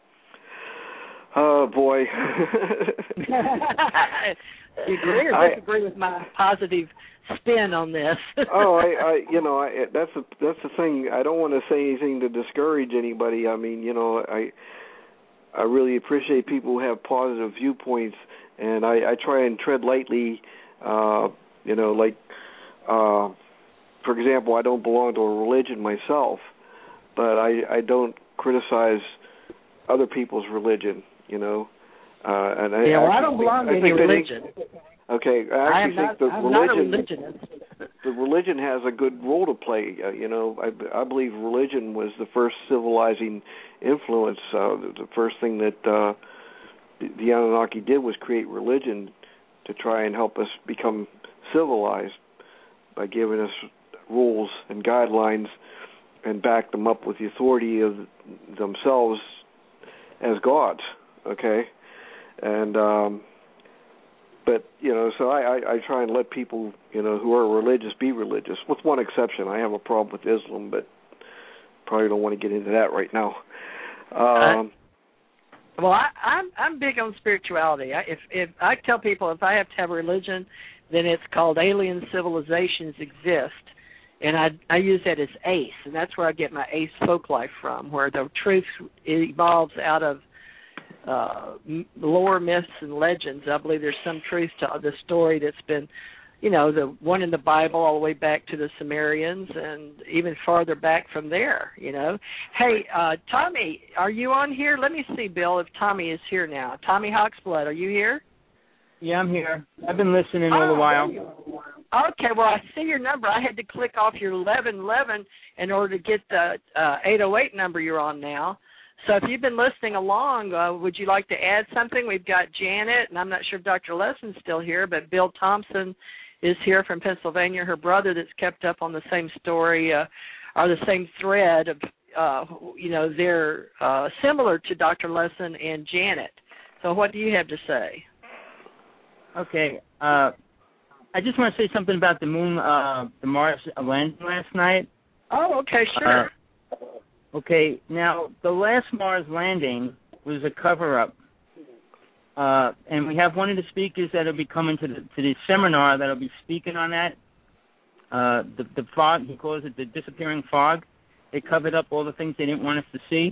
Speaker 1: Oh, boy.
Speaker 3: Do you agree or disagree with my positive spin on this?
Speaker 1: That's the thing. I don't want to say anything to discourage anybody. I mean, I really appreciate people who have positive viewpoints, and I try and tread lightly, for example, I don't belong to a religion myself, but I don't criticize other people's religion, and
Speaker 3: I don't belong to any religion.
Speaker 1: Okay, I actually think
Speaker 3: I'm not a religionist.
Speaker 1: The religion has a good role to play. I believe religion was the first civilizing influence. The first thing that the Anunnaki did was create religion to try and help us become civilized by giving us rules and guidelines and back them up with the authority of themselves as gods, okay? And, but, so I try and let people, who are religious be religious, with one exception. I have a problem with Islam, but probably don't want to get into that right now.
Speaker 3: Well, I'm big on spirituality. If I tell people if I have to have a religion, then it's called Alien Civilizations Exist. And I use that as ACE, and that's where I get my ACE folk life from, where the truth evolves out of lore, myths, and legends. I believe there's some truth to the story that's been, the one in the Bible all the way back to the Sumerians and even farther back from there, Hey, Tommy, are you on here? Let me see, Bill, if Tommy is here now. Tommy Hawksblood, are you here?
Speaker 6: Yeah, I'm here. I've been listening all the while.
Speaker 3: Okay, well, I see your number. I had to click off your 1111 in order to get the 808 number you're on now. So if you've been listening along, would you like to add something? We've got Janet, and I'm not sure if Dr. Lesson's still here, but Bill Thompson is here from Pennsylvania, her brother that's kept up on the same story or the same thread of, they're similar to Dr. Lesson and Janet. So what do you have to say?
Speaker 6: Okay. I just want to say something about the moon, the Mars landing last night.
Speaker 3: Oh, okay, sure.
Speaker 6: Okay, now the last Mars landing was a cover-up, and we have one of the speakers that'll be coming to the seminar that'll be speaking on that. The fog, he calls it the disappearing fog. They covered up all the things they didn't want us to see.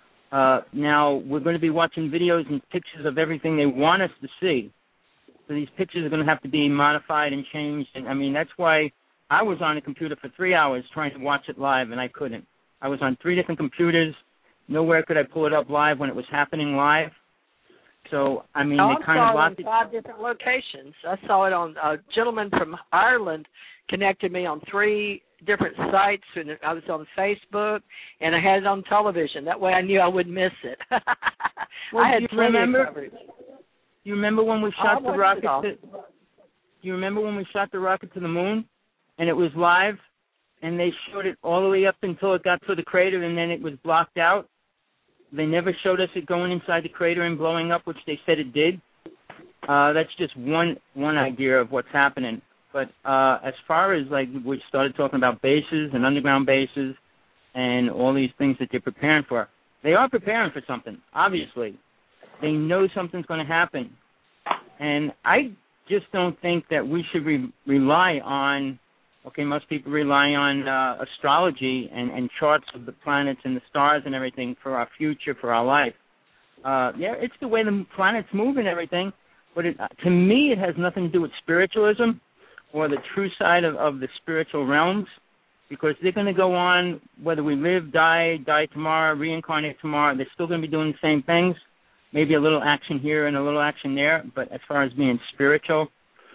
Speaker 6: Now we're going to be watching videos and pictures of everything they want us to see. So these pictures are going to have to be modified and changed. And, I mean, that's why I was on a computer for 3 hours trying to watch it live, and I couldn't. I was on 3 different computers. Nowhere could I pull it up live when it was happening live. So, I mean, they kind of blocked it.
Speaker 3: I saw it on 5 different locations. I saw it on a gentleman from Ireland connected me on 3 different sites, and I was on Facebook, and I had it on television. That way I knew I wouldn't miss it.
Speaker 6: Well,
Speaker 3: I had plenty of coverage.
Speaker 6: You remember when we shot the rocket? You remember when we shot the rocket to the moon, and it was live, and they showed it all the way up until it got to the crater, and then it was blocked out? They never showed us it going inside the crater and blowing up, which they said it did. That's just one idea of what's happening. But as far as, like, we started talking about bases and underground bases and all these things that they're preparing for, they are preparing for something, obviously. They know something's going to happen. And I just don't think that we should rely on, most people rely on astrology and charts of the planets and the stars and everything for our future, for our life. It's the way the planets move and everything, but to me it has nothing to do with spiritualism or the true side of the spiritual realms, because they're going to go on, whether we live, die tomorrow, reincarnate tomorrow, they're still going to be doing the same things. Maybe a little action here and a little action there, but as far as being spiritual,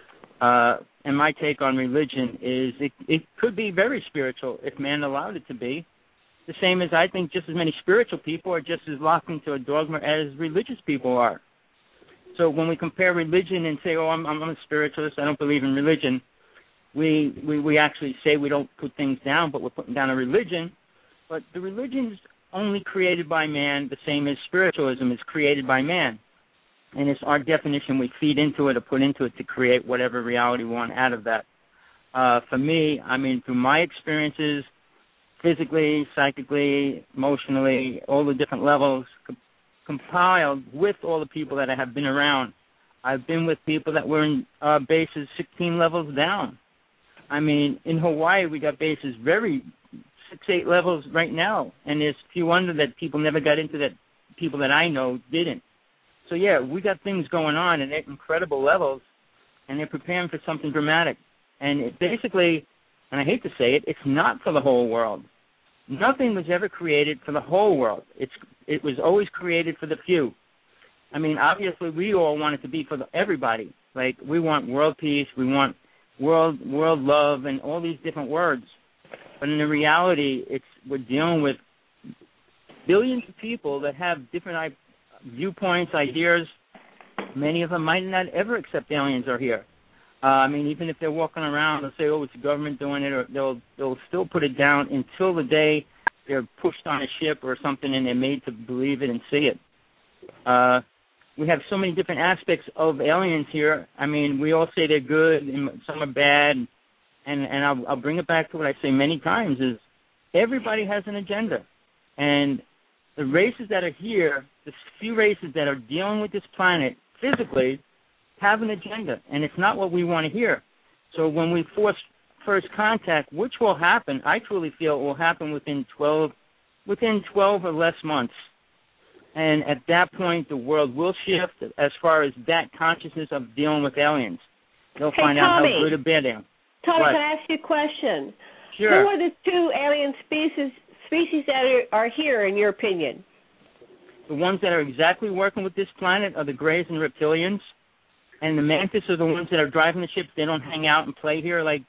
Speaker 6: and my take on religion is it could be very spiritual if man allowed it to be. The same as I think just as many spiritual people are just as locked into a dogma as religious people are. So when we compare religion and say, I'm a spiritualist, I don't believe in religion, we actually say we don't put things down, but we're putting down a religion. But the religion's only created by man, the same as spiritualism is created by man. And it's our definition we feed into it or put into it to create whatever reality we want out of that. For me, I mean, through my experiences, physically, psychically, emotionally, all the different levels, compiled with all the people that I have been around. I've been with people that were in bases 16 levels down. I mean, in Hawaii, we got bases 6-8 levels right now, and there's few wonder that people never got into that. People that I know didn't. So yeah, we got things going on and at incredible levels, and they're preparing for something dramatic. And it basically, and I hate to say it, it's not for the whole world. Nothing was ever created for the whole world. It was always created for the few. I mean, obviously, we all want it to be for everybody. Like, we want world peace, we want world love, and all these different words. But in the reality, we're dealing with billions of people that have different viewpoints, ideas. Many of them might not ever accept aliens are here. I mean, even if they're walking around and say, it's the government doing it, or they'll still put it down until the day they're pushed on a ship or something and they're made to believe it and see it. We have so many different aspects of aliens here. I mean, we all say they're good and some are bad. And I'll bring it back to what I say many times is everybody has an agenda. And the races that are here, the few races that are dealing with this planet physically, have an agenda, and it's not what we want to hear. So when we force first contact, which will happen, I truly feel it will happen within 12 or less months. And at that point, the world will shift as far as that consciousness of dealing with aliens. They'll find out how good or bad they are.
Speaker 4: Tommy, can I ask you a question?
Speaker 6: Sure.
Speaker 4: Who are the 2 alien species that are here, in your opinion?
Speaker 6: The ones that are exactly working with this planet are the Greys and Reptilians. And the Mantis are the ones that are driving the ships. They don't hang out and play here like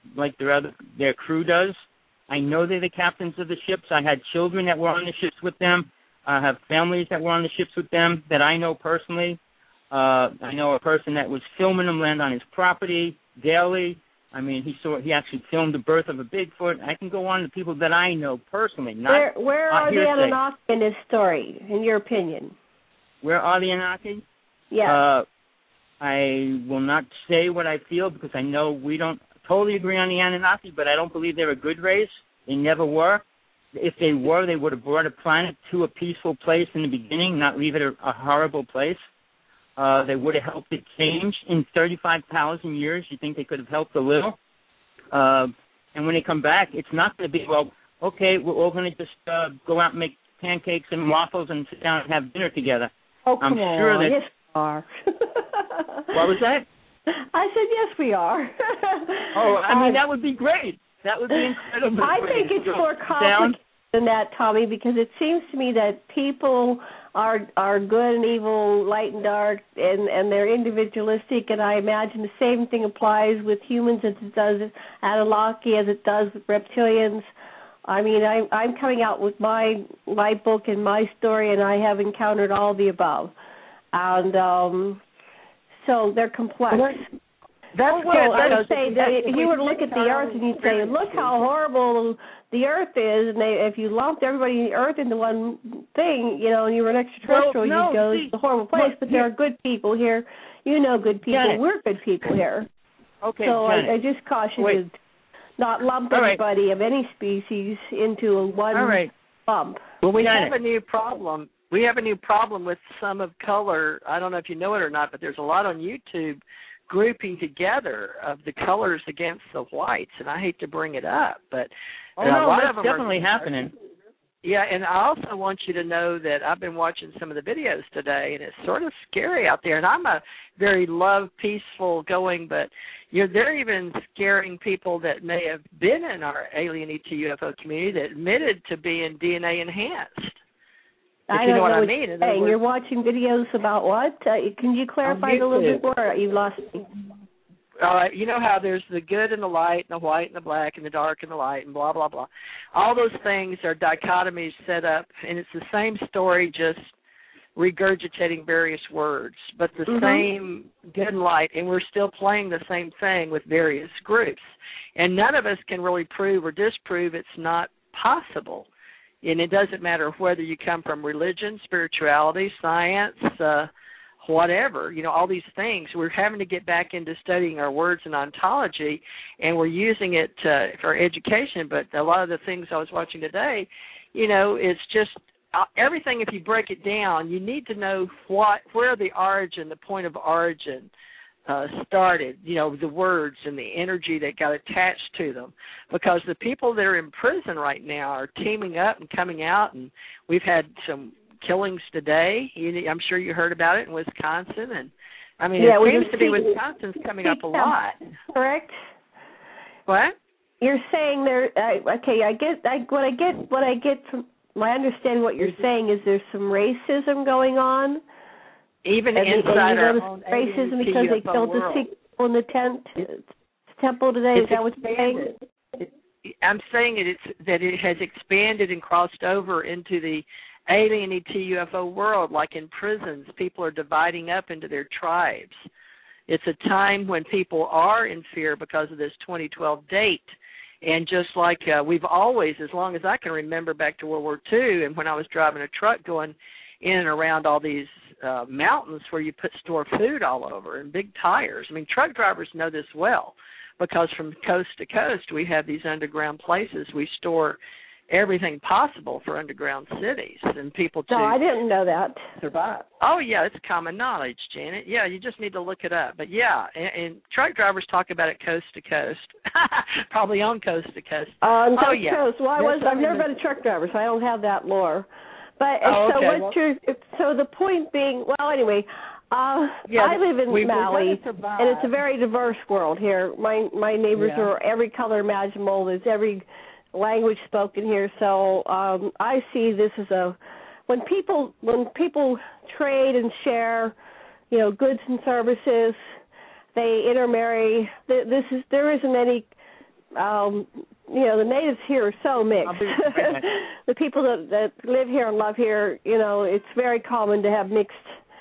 Speaker 6: their crew does. I know they're the captains of the ships. I had children that were on the ships with them. I have families that were on the ships with them that I know personally. I know a person that was filming them land on his property daily. I mean, he actually filmed the birth of a Bigfoot. I can go on to people that I know personally.
Speaker 4: Where are the Anunnaki in this story, in your opinion?
Speaker 6: Where are the Anunnaki?
Speaker 4: Yeah.
Speaker 6: I will not say what I feel because I know we don't totally agree on the Anunnaki, but I don't believe they're a good race. They never were. If they were, they would have brought a planet to a peaceful place in the beginning, not leave it a horrible place. They would have helped it change in 35,000 years. You think they could have helped a little? And when they come back, it's not going to be, well, okay, we're all going to just go out and make pancakes and waffles and sit down and have dinner together.
Speaker 4: Oh, come on.
Speaker 6: Sure that,
Speaker 4: yes, we are.
Speaker 6: What was that?
Speaker 4: I said, yes, we are.
Speaker 6: Oh, I mean, that would be great. That would be incredible.
Speaker 4: I think it's more complicated than that, Tommy, because it seems to me that people are good and evil, light and dark, and they're individualistic, and I imagine the same thing applies with humans as it does with Anunnaki, as it does with reptilians. I mean, I'm coming out with my book and my story, and I have encountered all the above. And so they're complex.
Speaker 3: That's
Speaker 4: well, I would say that if you were to look at the Earth and you'd say, look how horrible the Earth is, and if you lumped everybody in the Earth into one thing, and you were an extraterrestrial, you'd go, it's a horrible place, but there are good people here. You know good people. We're good people here.
Speaker 6: Okay,
Speaker 4: so I just caution you to not lump everybody of any species into one lump.
Speaker 3: Well, we have a new problem. We have a new problem with some of color. I don't know if you know it or not, but there's a lot on YouTube grouping together of the colors against the whites, and I hate to bring it up, but
Speaker 6: a lot of them definitely happening.
Speaker 3: Yeah, and I also want you to know that I've been watching some of the videos today, and it's sort of scary out there. And I'm a very peaceful going, but they're even scaring people that may have been in our alien ET UFO community that admitted to being DNA enhanced.
Speaker 4: I don't know what I mean. You're watching videos about what? Can you clarify it a little bit more? You lost me.
Speaker 3: You know how there's the good and the light and the white and the black and the dark and the light and blah, blah, blah. All those things are dichotomies set up, and it's the same story, just regurgitating various words, but the same good and light, and we're still playing the same thing with various groups. And none of us can really prove or disprove it's not possible. And it doesn't matter whether you come from religion, spirituality, science, whatever, all these things. We're having to get back into studying our words and ontology, and we're using it for education. But a lot of the things I was watching today, it's just everything. If you break it down, you need to know where the origin, the point of origin started, the words and the energy that got attached to them. Because the people that are in prison right now are teaming up and coming out, and we've had some killings today. I'm sure you heard about it in Wisconsin, and I mean, it seems to be Wisconsin's coming up a lot.
Speaker 4: Correct.
Speaker 3: What?
Speaker 4: You're saying there? Okay, what I get from my understanding. What you're saying is there's some racism going on.
Speaker 3: Even inside our own
Speaker 4: racism because they killed the people in the temple today. Is that what you're saying?
Speaker 3: I'm saying that it has expanded and crossed over into the alien ET UFO world. Like in prisons, people are dividing up into their tribes. It's a time when people are in fear because of this 2012 date. And just like we've always, as long as I can remember back to World War II, and when I was driving a truck going in and around all these mountains where you store food all over and big tires. I mean, truck drivers know this well because from coast to coast we have these underground places. We store everything possible for underground cities and people to
Speaker 4: I didn't know that.
Speaker 3: Survive. Oh, yeah, it's common knowledge, Janet. Yeah, you just need to look it up. But, yeah, and truck drivers talk about it coast to coast, probably on coast to coast.
Speaker 4: On coast to coast. Well, I've never been a truck driver, so I don't have that lore. But so the point being, well, anyway, I live in Maui, and it's a very diverse world here. My neighbors are every color imaginable. There's every language spoken here. So I see this as when people trade and share, goods and services, they intermarry. There isn't any the natives here are so mixed. The people that live here and love here, it's very common to have mixed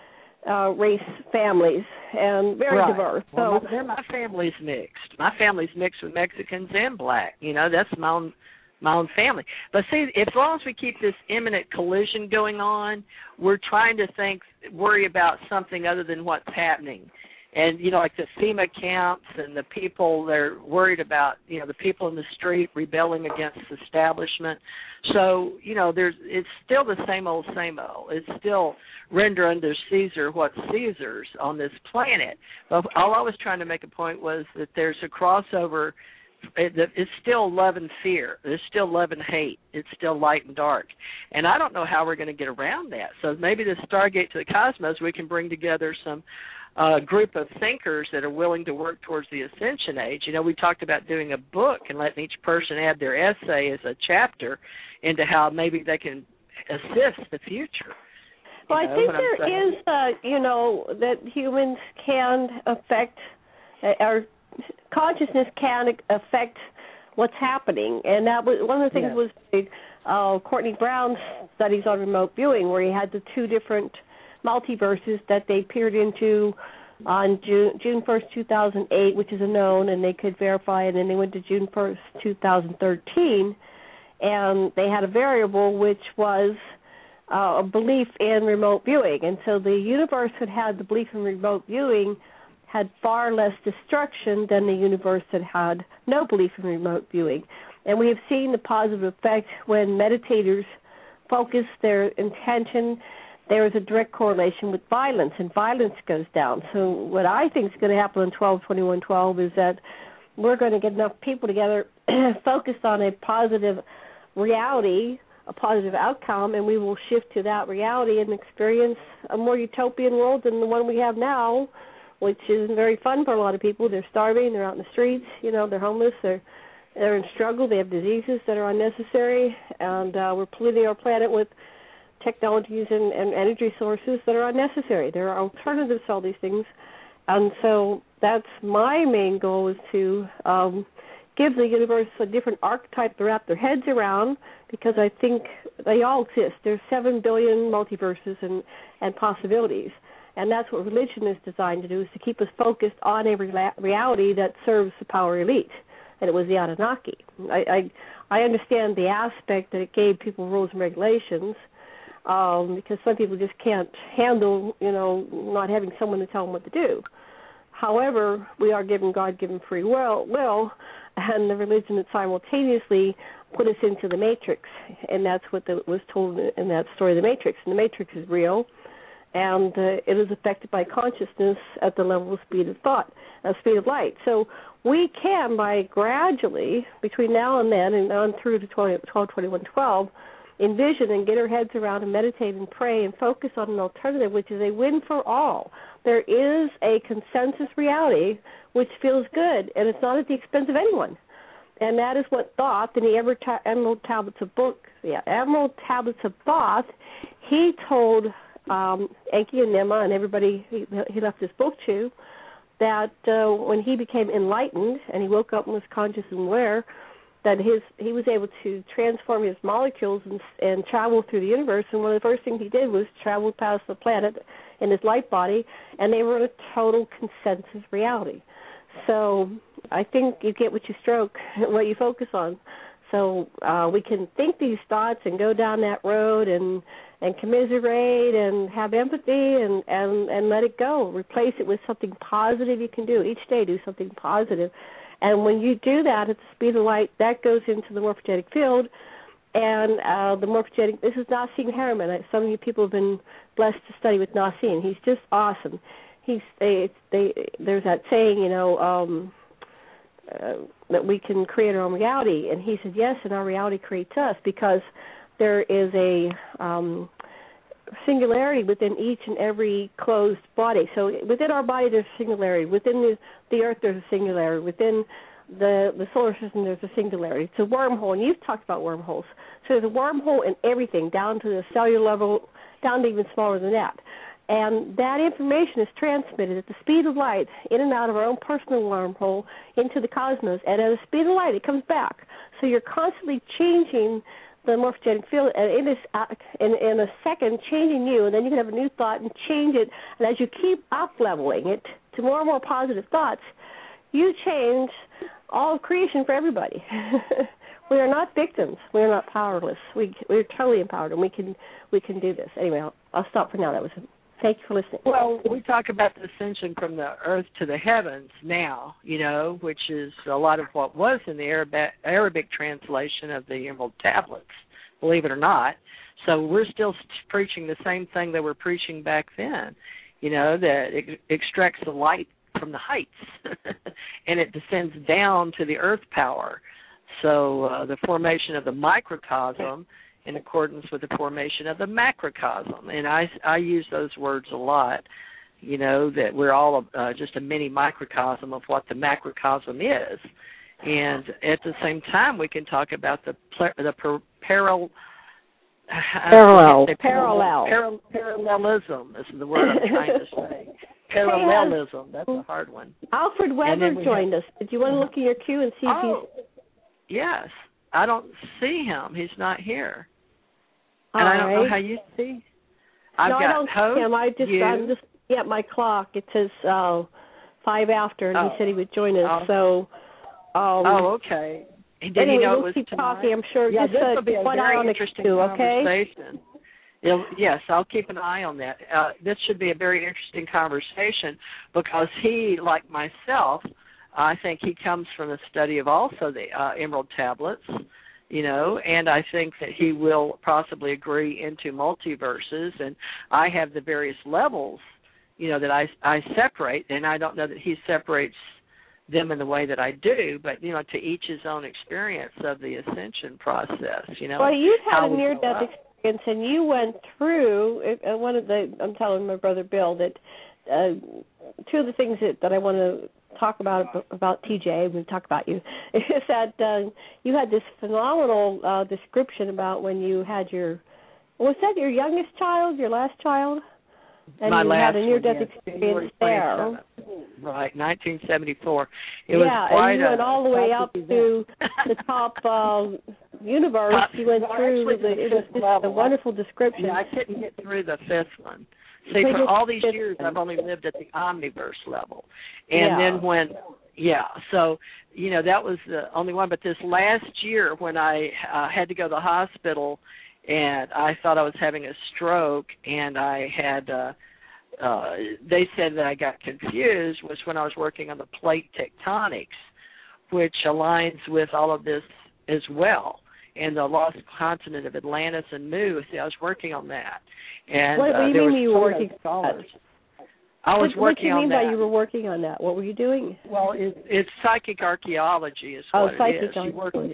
Speaker 4: race families and very diverse.
Speaker 3: Well, my family's mixed. My family's mixed with Mexicans and black. That's my own family. But see, as long as we keep this imminent collision going on, we're trying to worry about something other than what's happening. And, like the FEMA camps and the people they're worried about, the people in the street rebelling against the establishment. So, it's still the same old, same old. It's still render unto Caesar what's Caesar's on this planet. But all I was trying to make a point was that there's a crossover. It's still love and fear. There's still love and hate. It's still light and dark. And I don't know how we're going to get around that. So maybe the Stargate to the Cosmos, we can bring together some group of thinkers that are willing to work towards the Ascension Age. We talked about doing a book and letting each person add their essay as a chapter into how maybe they can assist the future.
Speaker 4: Well, I think there is, that humans can affect, our consciousness can affect what's happening. And that was one of the things was Courtney Brown's studies on remote viewing, where he had the two different multiverses that they peered into on June 1st, 2008, which is a known, and they could verify, and then they went to June 1st, 2013, and they had a variable which was a belief in remote viewing. And so the universe that had the belief in remote viewing had far less destruction than the universe that had no belief in remote viewing. And we have seen the positive effect when meditators focus their intention. There is a direct correlation with violence, and violence goes down. So what I think is going to happen in 12-21-12 is that we're going to get enough people together focused on a positive reality, a positive outcome, and we will shift to that reality and experience a more utopian world than the one we have now, which isn't very fun for a lot of people. They're starving, they're out in the streets, they're homeless, they're in struggle, they have diseases that are unnecessary, and we're polluting our planet with technologies and energy sources that are unnecessary. There are alternatives to all these things. And so that's my main goal, is to give the universe a different archetype to wrap their heads around, because I think they all exist. There's 7 billion multiverses and possibilities. And that's what religion is designed to do, is to keep us focused on a reality that serves the power elite. And it was the Anunnaki. I understand the aspect that it gave people rules and regulations, because some people just can't handle, not having someone to tell them what to do. However, we are given God-given free will, and the religion that simultaneously put us into the Matrix, and that's what was told in that story, the Matrix. And the Matrix is real, and it is affected by consciousness at the level of speed of thought, speed of light. So we can, by gradually, between now and then, and on through to 12-21-12, envision and get our heads around and meditate and pray and focus on an alternative, which is a win for all. There is a consensus reality which feels good, and it's not at the expense of anyone. And that is what Thoth, in the Emerald Tablets of Thoth, he told Enki and Nema and everybody he left his book to, that when he became enlightened and he woke up and was conscious and aware, that he was able to transform his molecules and travel through the universe. And one of the first things he did was travel past the planet in his light body, and they were in a total consensus reality. So I think you get what you stroke, what you focus on. So we can think these thoughts and go down that road and commiserate and have empathy and let it go. Replace it with something positive you can do. Each day do something positive. And when you do that at the speed of light, that goes into the morphogenetic field. And the morphogenetic, this is Nassim Harriman. Some of you people have been blessed to study with Nassim. He's just awesome. There's that saying, that we can create our own reality. And he said, yes, and our reality creates us, because there is a singularity within each and every closed body. So within our body there's a singularity. Within the earth there's a singularity. Within the solar system there's a singularity. It's a wormhole, and you've talked about wormholes. So there's a wormhole in everything, down to the cellular level, down to even smaller than that. And that information is transmitted at the speed of light in and out of our own personal wormhole into the cosmos. And at the speed of light, it comes back. So you're constantly changing the morphogenic field, and in a second, changing you, and then you can have a new thought and change it. And as you keep up-leveling it to more and more positive thoughts, you change all of creation for everybody. We are not victims. We are not powerless. We're totally empowered, and we can do this. Anyway, I'll stop for now. Thank you for listening.
Speaker 3: Well, we talk about the ascension from the earth to the heavens now, which is a lot of what was in the Arabic translation of the Emerald Tablets, believe it or not. So we're still preaching the same thing they were preaching back then, that it extracts the light from the heights and it descends down to the earth power. So the formation of the microcosm in accordance with the formation of the macrocosm. And I use those words a lot, that we're all just a mini microcosm of what the macrocosm is. And at the same time, we can talk about the parallelism is the word I'm trying to say. Parallelism, that's a hard one.
Speaker 4: Alfred Weber joined us. Did you want to look at your queue and see if he's...
Speaker 3: Yes. I don't see him. He's not here. And I don't know how you see.
Speaker 4: I don't see him. I'm just at my clock. It says 5 after, and he said he would join us.
Speaker 3: Okay. Did he know it was
Speaker 4: keep
Speaker 3: tonight?
Speaker 4: talking. I'm sure.
Speaker 3: Yeah,
Speaker 4: just
Speaker 3: this will be a very interesting conversation.
Speaker 4: Okay?
Speaker 3: Yes, I'll keep an eye on that. This should be a very interesting conversation because he, like myself, I think he comes from a study of also the Emerald Tablets. And I think that he will possibly agree into multiverses, and I have the various levels, that I separate, and I don't know that he separates them in the way that I do, but, to each his own experience of the ascension process,
Speaker 4: Well, you've had a near-death experience, and you went through, I'm telling my brother Bill that two of the things that I want to talk about TJ, we talk about you, is that you had this phenomenal description about when you had was that your youngest child, your last child? And
Speaker 3: my
Speaker 4: you
Speaker 3: last
Speaker 4: had a near-death experience there.
Speaker 3: Right, 1974. It
Speaker 4: was
Speaker 3: quite
Speaker 4: and you went all the way up to the top universe. You went through it was just a wonderful description.
Speaker 3: Yeah, I couldn't get through the fifth one. See, for all these years, I've only lived at the omniverse level. And then so, that was the only one. But this last year when I had to go to the hospital and I thought I was having a stroke and I had, they said that I got confused, was when I was working on the plate tectonics, which aligns with all of this as well. And the lost continent of Atlantis and Mu, I was working on that. And
Speaker 4: what do you mean you were working on that?
Speaker 3: I was working on that.
Speaker 4: What do you mean by you were working on that? What were you doing?
Speaker 3: Well, it's psychic archaeology is what it is.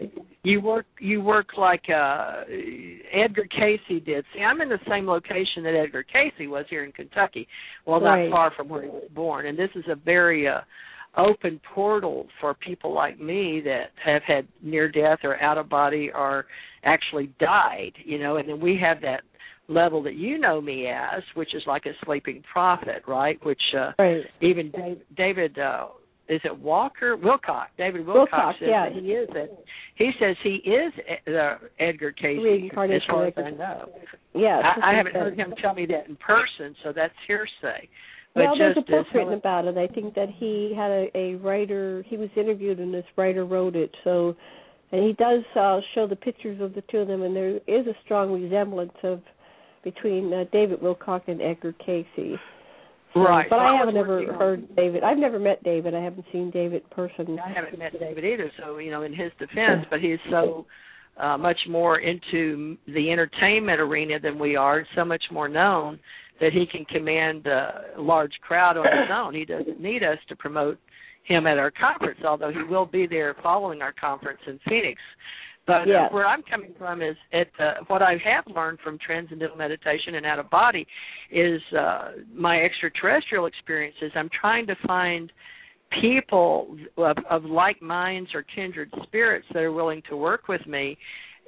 Speaker 3: You work like Edgar Casey did. See, I'm in the same location that Edgar Casey was here in Kentucky. Well, not far from where he was born. And this is a very open portal for people like me that have had near-death or out-of-body or actually died, and then we have that level that you know me as, which is like a sleeping prophet, right? Which even David, is it Walker? Wilcock. David Wilcock says that he is it. He says he is the Edgar Casey, as far as I know.
Speaker 4: Yes.
Speaker 3: I haven't heard him tell me that in person, so that's hearsay. But
Speaker 4: well, there's a book written about it. I think that he had a writer, he was interviewed and this writer wrote it. So, and he does show the pictures of the two of them, and there is a strong resemblance between David Wilcock and Edgar Casey. So,
Speaker 3: right.
Speaker 4: But I haven't ever heard David. I've never met David. I haven't seen David in person.
Speaker 3: I haven't met David either, so, in his defense, but he's so much more into the entertainment arena than we are, so much more known that he can command a large crowd on his own. He doesn't need us to promote him at our conference, although he will be there following our conference in Phoenix. But where I'm coming from is what I have learned from transcendental meditation and out of body is my extraterrestrial experiences. I'm trying to find people of like minds or kindred spirits that are willing to work with me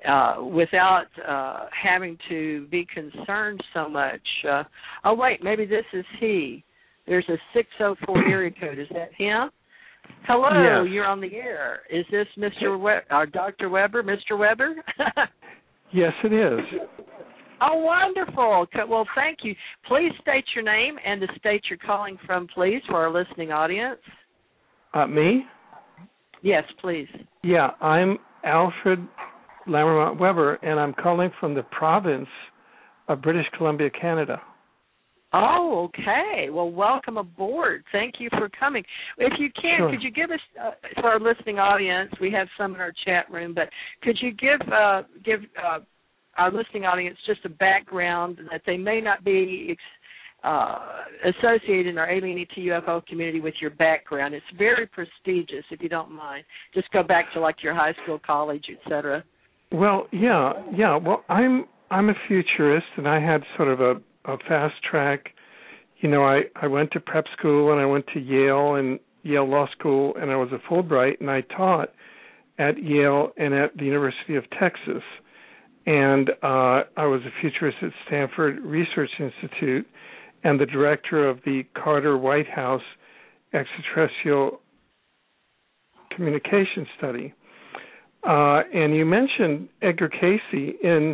Speaker 3: without having to be concerned so much. Oh, wait, maybe this is he. There's a 604 area code. Is that him? Hello,
Speaker 7: yes.
Speaker 3: You're on the air. Is this Mr. Dr. Weber, Mr. Weber?
Speaker 7: Yes, it is.
Speaker 3: Oh, wonderful. Well, thank you. Please state your name and the state you're calling from, please, for our listening audience.
Speaker 7: Me?
Speaker 3: Yes, please.
Speaker 7: Yeah, I'm Alfred Lammermont Weber, and I'm calling from the province of British Columbia, Canada.
Speaker 3: Oh, okay. Well, welcome aboard. Thank you for coming. If you can,
Speaker 7: Sure.
Speaker 3: Could you give us, for our listening audience, we have some in our chat room, but could you give our listening audience just a background that they may not be associated in our Alien ET UFO community with your background? It's very prestigious, if you don't mind. Just go back to like your high school, college, etc.
Speaker 7: Well, yeah. Well, I'm a futurist, and I had sort of a fast track. You know, I went to prep school, and I went to Yale and Yale Law School, and I was a Fulbright, and I taught at Yale and at the University of Texas. And I was a futurist at Stanford Research Institute and the director of the Carter White House Extraterrestrial Communication Study. And you mentioned Edgar Cayce. In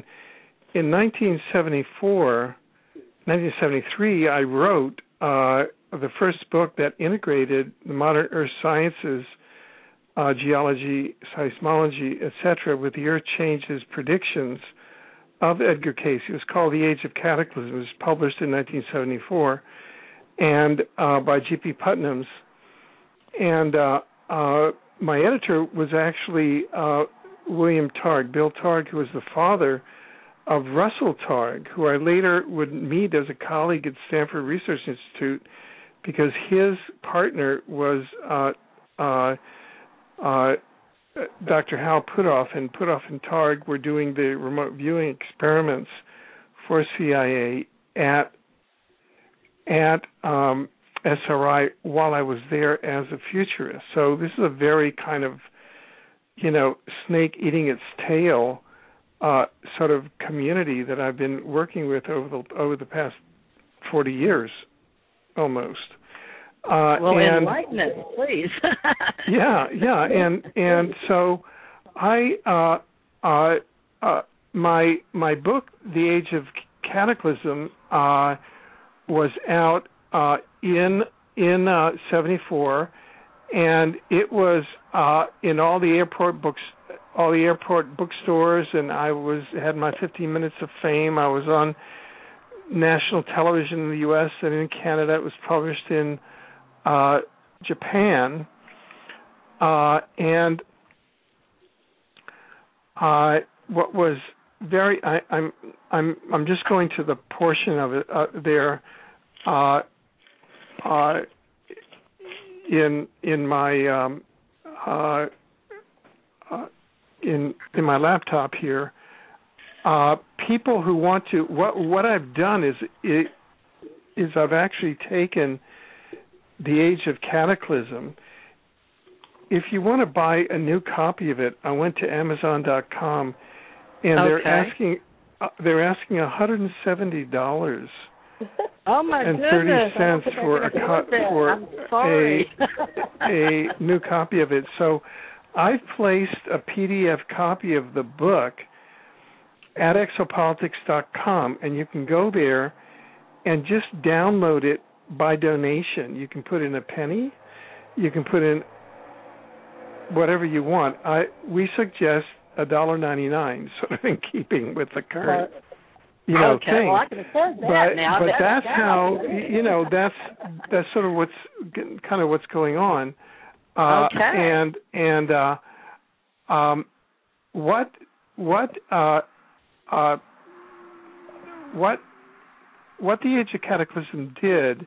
Speaker 7: 1973, I wrote the first book that integrated the modern Earth sciences, geology, seismology, etc., with the Earth changes predictions of Edgar Cayce. It was called The Age of Cataclysm. It was published in 1974 and by G.P. Putnams. And my editor was actually William Targ, Bill Targ, who was the father of Russell Targ, who I later would meet as a colleague at Stanford Research Institute because his partner was Dr. Hal Puthoff, and Puthoff and Targ were doing the remote viewing experiments for CIA at SRI while I was there as a futurist. So this is a very kind of, snake eating its tail sort of community that I've been working with over the past 40 years, almost.
Speaker 3: Enlighten us, please.
Speaker 7: yeah, and so my book, The Age of Cataclysm, was out in 74, and it was in all the airport bookstores, and I had my 15 minutes of fame. I was on national television in the U.S. and in Canada. It was published in Japan, and what was very I'm just going to the portion of it there in my in my laptop here. People who want to what I've done is I've actually taken The Age of Cataclysm. If you want to buy a new copy of it, I went to Amazon.com, and they're asking $170.
Speaker 3: Oh my goodness!
Speaker 7: and 30 cents for a new copy of it. So I've placed a PDF copy of the book at exopolitics.com, and you can go there and just download it by donation. You can put in a penny, you can put in whatever you want. We suggest $1.99, sort of in keeping with the current thing.
Speaker 3: Well, I can afford that now.
Speaker 7: But that's how that's sort of what's going on. And what the Age of Cataclysm did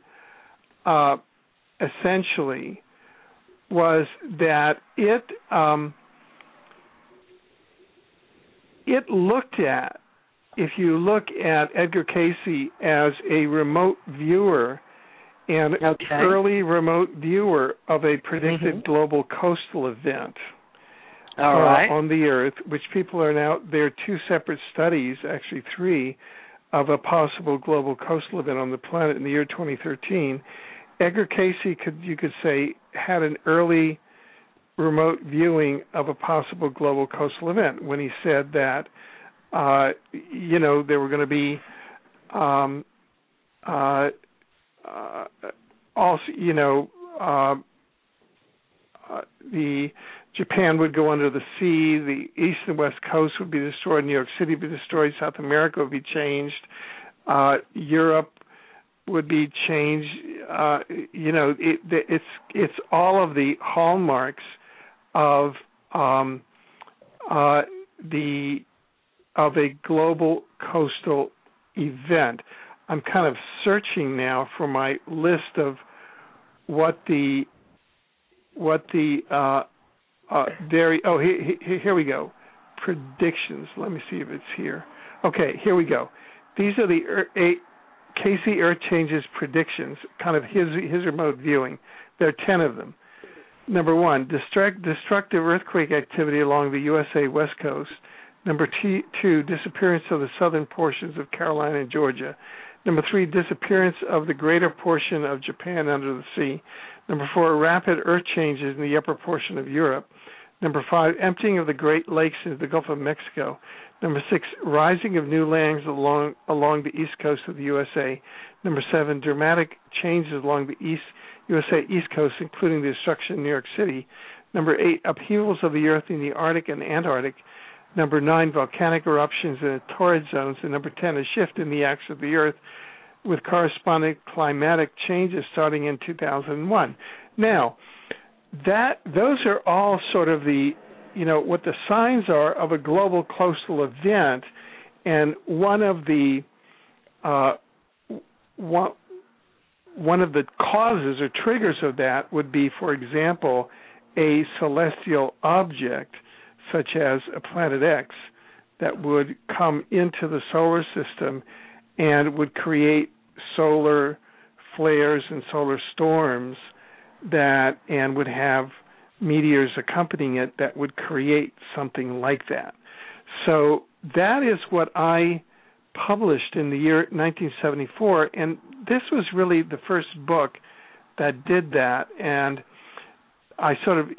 Speaker 7: essentially was that it looked at, if you look at Edgar Cayce as a remote viewer and early remote viewer of a predicted global coastal event, on the Earth, which people are now, there are two separate studies, actually three, of a possible global coastal event on the planet in the year 2013. Edgar Cayce, you could say, had an early remote viewing of a possible global coastal event when he said that, there were going to be the Japan would go under the sea, the east and west coast would be destroyed, New York City would be destroyed, South America would be changed, Europe would be changed. It's all of the hallmarks of a global coastal event. I'm kind of searching now for my list of here we go. Predictions. Let me see if it's here. Okay, here we go. These are the Cayce Earth Changes predictions, kind of his remote viewing. There are 10 of them. Number 1, destructive earthquake activity along the USA West Coast. Number 2, disappearance of the southern portions of Carolina and Georgia. Number 3, disappearance of the greater portion of Japan under the sea. Number 4, rapid earth changes in the upper portion of Europe. Number 5, emptying of the Great Lakes into the Gulf of Mexico. Number 6, rising of new lands along the east coast of the USA. Number 7, dramatic changes along the USA East Coast, including the destruction of New York City. Number 8, upheavals of the earth in the Arctic and Antarctic. Number 9, volcanic eruptions in the torrid zones. And number 10, a shift in the axis of the earth with corresponding climatic changes starting in 2001. Now, those are all sort of the, what the signs are of a global coastal event, and one of the causes or triggers of that would be, for example, a celestial object such as a Planet X that would come into the solar system and would create solar flares and solar storms and would have meteors accompanying it that would create something like that. So that is what I published in the year 1974, and this was really the first book that did that. And I sort of,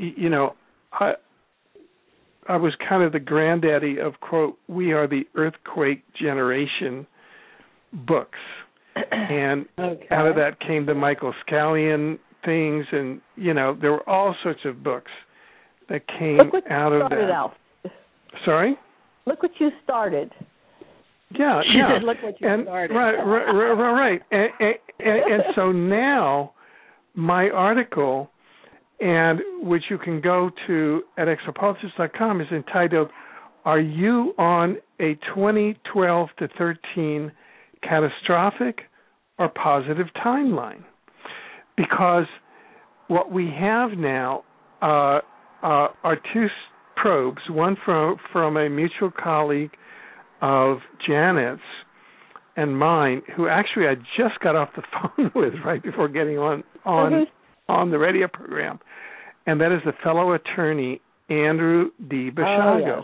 Speaker 7: I was kind of the granddaddy of, quote, "We Are the Earthquake Generation" books. And out of that came the Michael Scallion things, and, there were all sorts of books that came out of that.
Speaker 4: Out.
Speaker 7: Sorry?
Speaker 4: Look what you started.
Speaker 7: Yeah.
Speaker 4: Look what you started.
Speaker 7: Right. And so now my article, and which you can go to at exopolitics.com, is entitled, "Are You on a 2012 to 13 Catastrophic or Positive Timeline?" Because what we have now are two probes, one from a mutual colleague of Janet's and mine, who actually I just got off the phone with right before getting on the radio program, and that is the fellow attorney Andrew D. Basiago.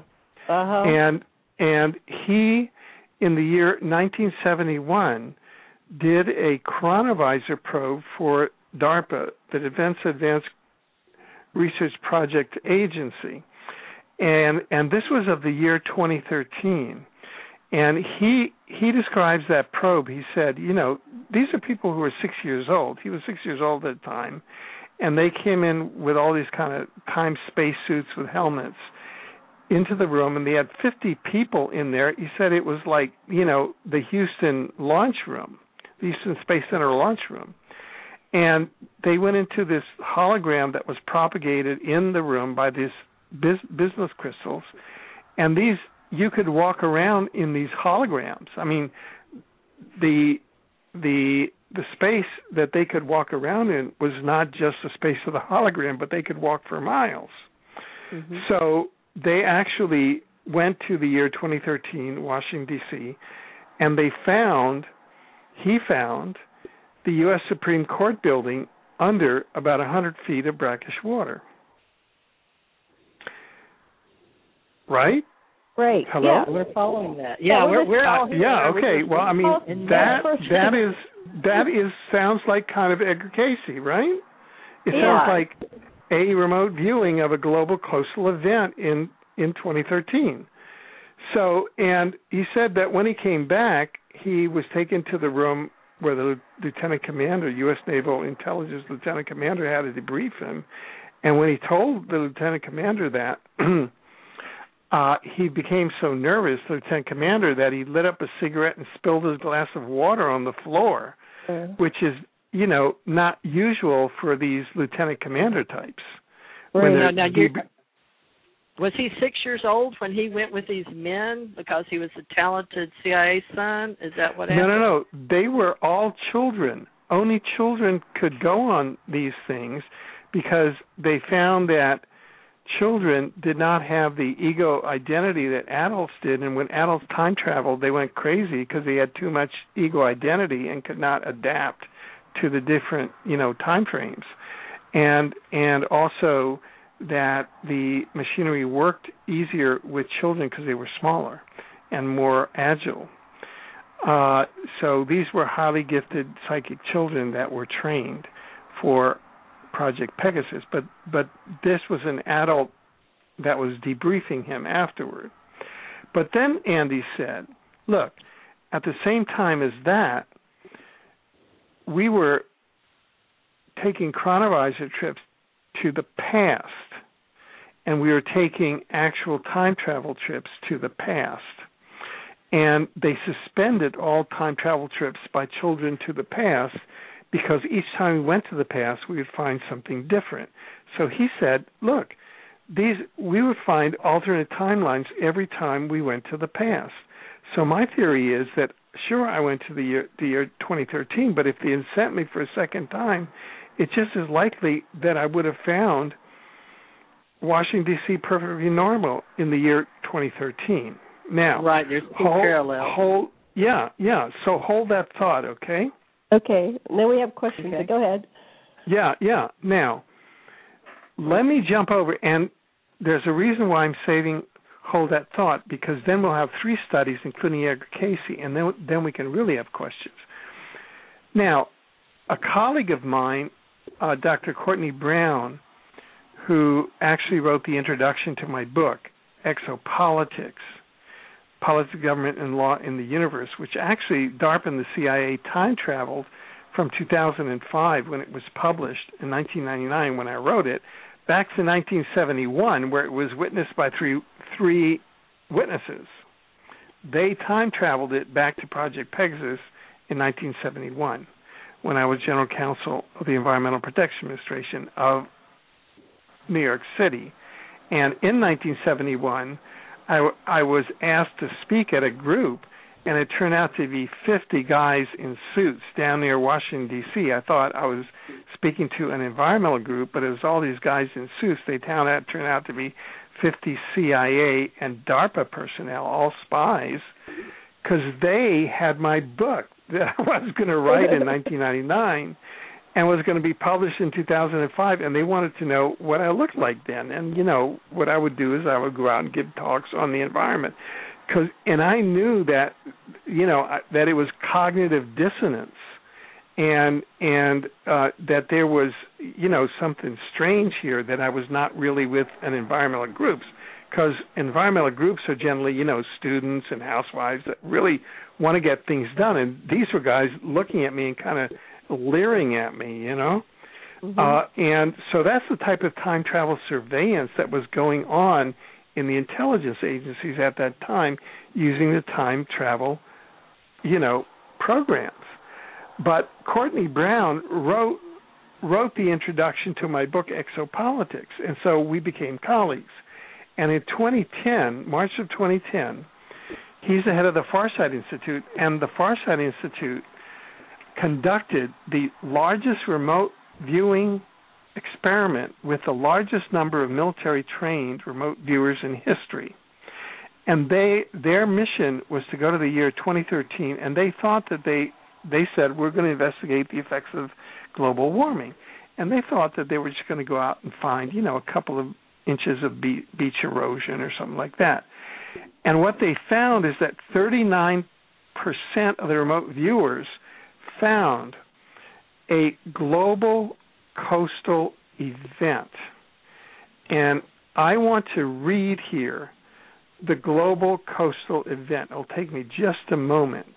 Speaker 7: And he, in the year 1971, did a chronovisor probe for DARPA, the Defense Advanced Research Project Agency, and this was of the year 2013. And he describes that probe. He said, these are people who are 6 years old. He was 6 years old at the time, and they came in with all these kind of time space suits with helmets into the room, and they had 50 people in there. He said it was like, the Houston launch room, the Houston Space Center launch room. And they went into this hologram that was propagated in the room by these business crystals, and you could walk around in these holograms. I mean, the space that they could walk around in was not just the space of the hologram, but they could walk for miles. Mm-hmm. So they actually went to the year 2013, Washington, D.C., and he found the U.S. Supreme Court building under about 100 feet of brackish water. right?
Speaker 4: Right.
Speaker 7: Hello?
Speaker 4: Yeah,
Speaker 3: we're following that. Yeah, we're all here.
Speaker 7: Yeah, okay. Well, I mean, that sounds like kind of Edgar Cayce, right? It sounds like a remote viewing of a global coastal event in 2013. So, and he said that when he came back, he was taken to the room where the lieutenant commander, U.S. Naval Intelligence Lieutenant Commander, had to debrief him. And when he told the lieutenant commander that, he became so nervous, the lieutenant commander, that he lit up a cigarette and spilled his glass of water on the floor, which is, not usual for these lieutenant commander types.
Speaker 3: Was he 6 years old when he went with these men because he was a talented CIA son? Is that what happened?
Speaker 7: No. They were all children. Only children could go on these things because they found that children did not have the ego identity that adults did, and when adults time traveled, they went crazy because they had too much ego identity and could not adapt to the different, time frames. And also that the machinery worked easier with children because they were smaller and more agile. So these were highly gifted psychic children that were trained for Project Pegasus, but this was an adult that was debriefing him afterward. But then Andy said, look, at the same time as that, we were taking chronovisor trips to the past, and we were taking actual time travel trips to the past. And they suspended all time travel trips by children to the past because each time we went to the past, we would find something different. So he said, look, we would find alternate timelines every time we went to the past. So my theory is that, sure, I went to the year 2013, but if they had sent me for a second time, it's just as likely that I would have found Washington, D.C. perfectly normal in the year 2013. Now,
Speaker 3: right, there's two parallels.
Speaker 7: So hold that thought, okay?
Speaker 4: Okay. And then we have questions. Okay. Go ahead.
Speaker 7: Yeah. Now, let me jump over, and there's a reason why I'm saving hold that thought, because then we'll have 3 studies, including Edgar Cayce, and then we can really have questions. Now, a colleague of mine, Dr. Courtney Brown, who actually wrote the introduction to my book, Exopolitics, Politics, Government, and Law in the Universe, which actually DARPA and the CIA time traveled from 2005 when it was published in 1999 when I wrote it, back to 1971 where it was witnessed by three witnesses. They time traveled it back to Project Pegasus in 1971 when I was General Counsel of the Environmental Protection Administration of New York City. And in 1971, I was asked to speak at a group, and it turned out to be 50 guys in suits down near Washington, D.C. I thought I was speaking to an environmental group, but it was all these guys in suits. They turned out to be 50 CIA and DARPA personnel, all spies, because they had my book that I was going to write in 1999 and was going to be published in 2005, and they wanted to know what I looked like then. And, what I would do is I would go out and give talks on the environment. And I knew that, that it was cognitive dissonance and that there was, something strange here, that I was not really with an environmental groups, because environmental groups are generally, students and housewives that really want to get things done. And these were guys looking at me and kind of leering at me, Mm-hmm. And so that's the type of time travel surveillance that was going on in the intelligence agencies at that time using the time travel, programs. But Courtney Brown wrote the introduction to my book, Exopolitics, and so we became colleagues. And in 2010, March of 2010, he's the head of the Farsight Institute, and the Farsight Institute conducted the largest remote viewing experiment with the largest number of military-trained remote viewers in history. And their mission was to go to the year 2013, and they thought that they said, we're going to investigate the effects of global warming. And they thought that they were just going to go out and find, a couple of inches of beach erosion or something like that. And what they found is that 39% of the remote viewers found a global coastal event. And I want to read here the global coastal event. It'll take me just a moment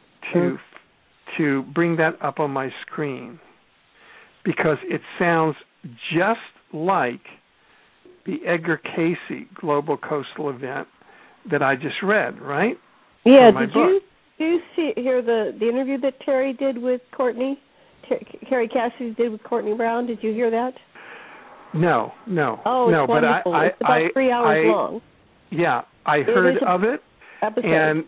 Speaker 7: to bring that up on my screen, because it sounds just like the Edgar Cayce global coastal event that I just read, right?
Speaker 4: Yeah, did you hear the interview that Terry did with Courtney? Terry Cassidy did with Courtney Brown. Did you hear that?
Speaker 7: No.
Speaker 4: Oh, it's wonderful. It's about 3 hours long.
Speaker 7: Yeah, I heard of it,
Speaker 4: episode.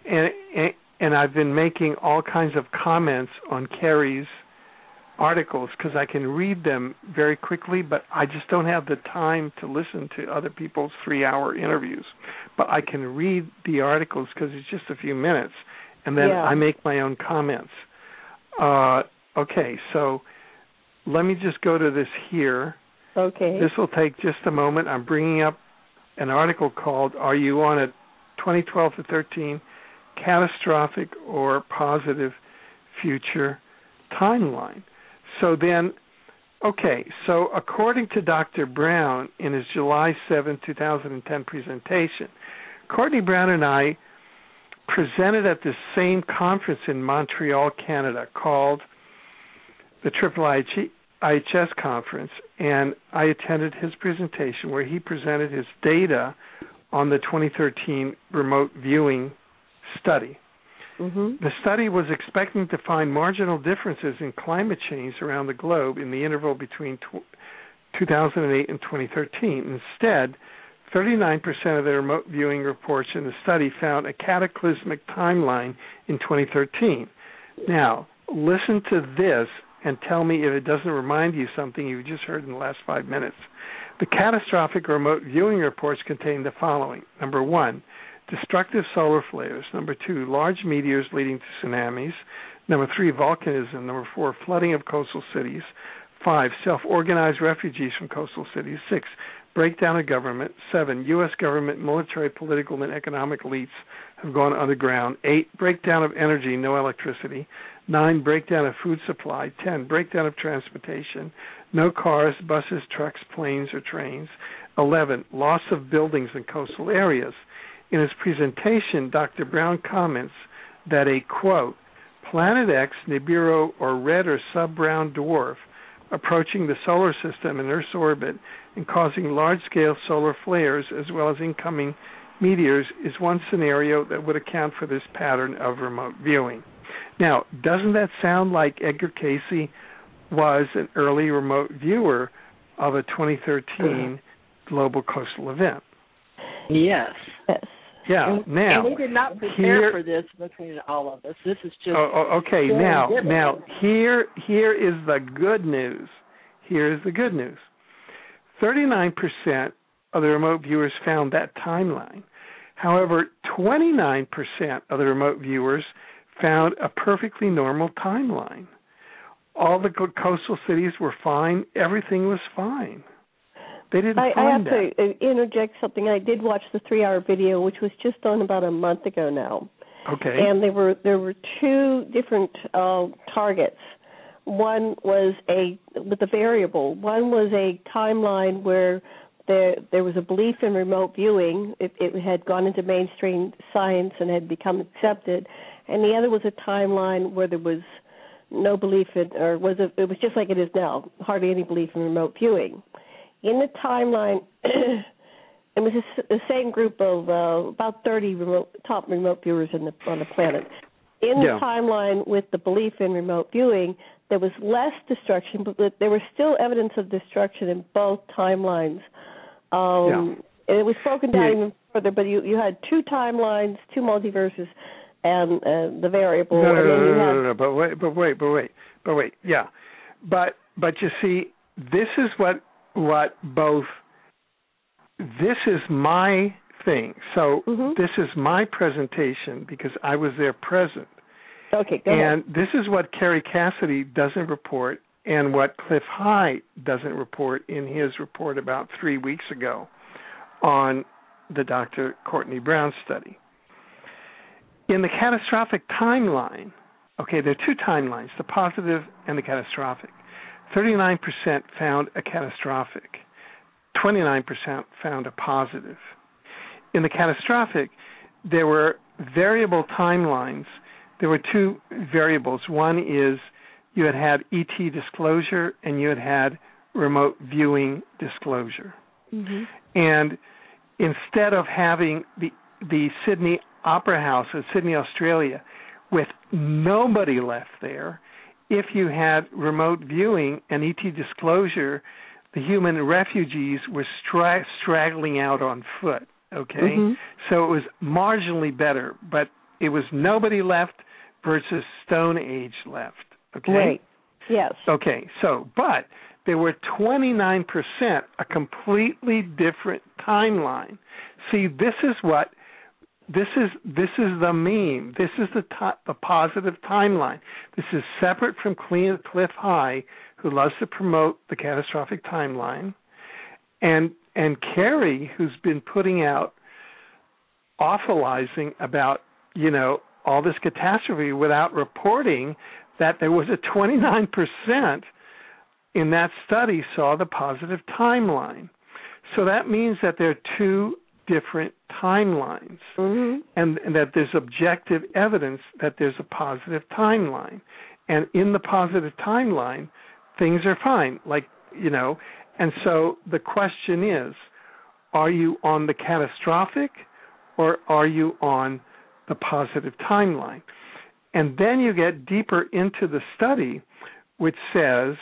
Speaker 7: and I've been making all kinds of comments on Carrie's articles because I can read them very quickly, but I just don't have the time to listen to other people's 3-hour interviews. But I can read the articles because it's just a few minutes, and then I make my own comments. Okay, so let me just go to this here.
Speaker 4: Okay.
Speaker 7: This will take just a moment. I'm bringing up an article called "Are You on a 2012 to 13 Catastrophic or Positive Future Timeline?" So then, okay, so according to Dr. Brown in his July 7, 2010 presentation, Courtney Brown and I presented at the same conference in Montreal, Canada, called the IHS conference, and I attended his presentation where he presented his data on the 2013 remote viewing study.
Speaker 4: Mm-hmm.
Speaker 7: The study was expecting to find marginal differences in climate change around the globe in the interval between 2008 and 2013. Instead, 39% of the remote viewing reports in the study found a cataclysmic timeline in 2013. Now, listen to this and tell me if it doesn't remind you something you just heard in the last 5 minutes. The catastrophic remote viewing reports contain the following. Number 1, destructive solar flares. Number 2, large meteors leading to tsunamis. Number 3, volcanism. Number 4, flooding of coastal cities. 5, self-organized refugees from coastal cities. 6, breakdown of government. 7, U.S. government, military, political, and economic elites have gone underground. 8, breakdown of energy, no electricity. 9, breakdown of food supply. 10, breakdown of transportation, no cars, buses, trucks, planes, or trains. 11, loss of buildings in coastal areas. In his presentation, Dr. Brown comments that a, quote, Planet X, Nibiru, or red or sub-brown dwarf approaching the solar system in Earth's orbit and causing large-scale solar flares as well as incoming meteors is one scenario that would account for this pattern of remote viewing. Now, doesn't that sound like Edgar Cayce was an early remote viewer of a 2013 global coastal event?
Speaker 3: Yes.
Speaker 7: Yeah.
Speaker 3: And we did not prepare for this between all of us. This is just
Speaker 7: okay. Now here is the good news. Here is the good news. 39% of the remote viewers found that timeline. However, 29% of the remote viewers found a perfectly normal timeline. All the coastal cities were fine. Everything was fine. They didn't find that. I have
Speaker 4: to interject something. I did watch the 3-hour video, which was just on about a month ago now.
Speaker 7: Okay.
Speaker 4: And there were 2 different targets. One was with the variable. One was a timeline where there was a belief in remote viewing. It had gone into mainstream science and had become accepted. And the other was a timeline where there was no belief in, it was just like it is now, hardly any belief in remote viewing. In the timeline, it was the same group of about 30 top remote viewers on the planet. In the timeline with the belief in remote viewing, there was less destruction, but there was still evidence of destruction in both timelines. And it was broken down even further, but you had 2 timelines, 2 multiverses, and the variable.
Speaker 7: No. But wait. Yeah, but you see, this is this is my thing. So this is my presentation because I was there present.
Speaker 4: Okay, go ahead.
Speaker 7: And this is what Carrie Cassidy doesn't report and what Cliff High doesn't report in his report about 3 weeks ago on the Dr. Courtney Brown study. In the catastrophic timeline, okay, there are two timelines, the positive and the catastrophic. 39% found a catastrophic. 29% found a positive. In the catastrophic, there were variable timelines. There were two variables. One is you had ET disclosure and you had remote viewing disclosure.
Speaker 4: Mm-hmm.
Speaker 7: And instead of having the Sydney Opera House in Sydney, Australia, with nobody left there, if you had remote viewing and ET disclosure, the human refugees were straggling out on foot, okay?
Speaker 4: Mm-hmm.
Speaker 7: So it was marginally better, but it was nobody left versus Stone Age left, okay?
Speaker 4: Right, yes.
Speaker 7: Okay, so, but there were 29%, a completely different timeline. See, this is the meme. This is the positive timeline. This is separate from Cliff High, who loves to promote the catastrophic timeline, and Carrie, who's been putting out awfulizing about, all this catastrophe without reporting that there was a 29% in that study saw the positive timeline. So that means that there are two different timelines,
Speaker 4: mm-hmm.
Speaker 7: and that there's objective evidence that there's a positive timeline. And in the positive timeline, things are fine, and so the question is, are you on the catastrophic or are you on the positive timeline? And then you get deeper into the study, which says,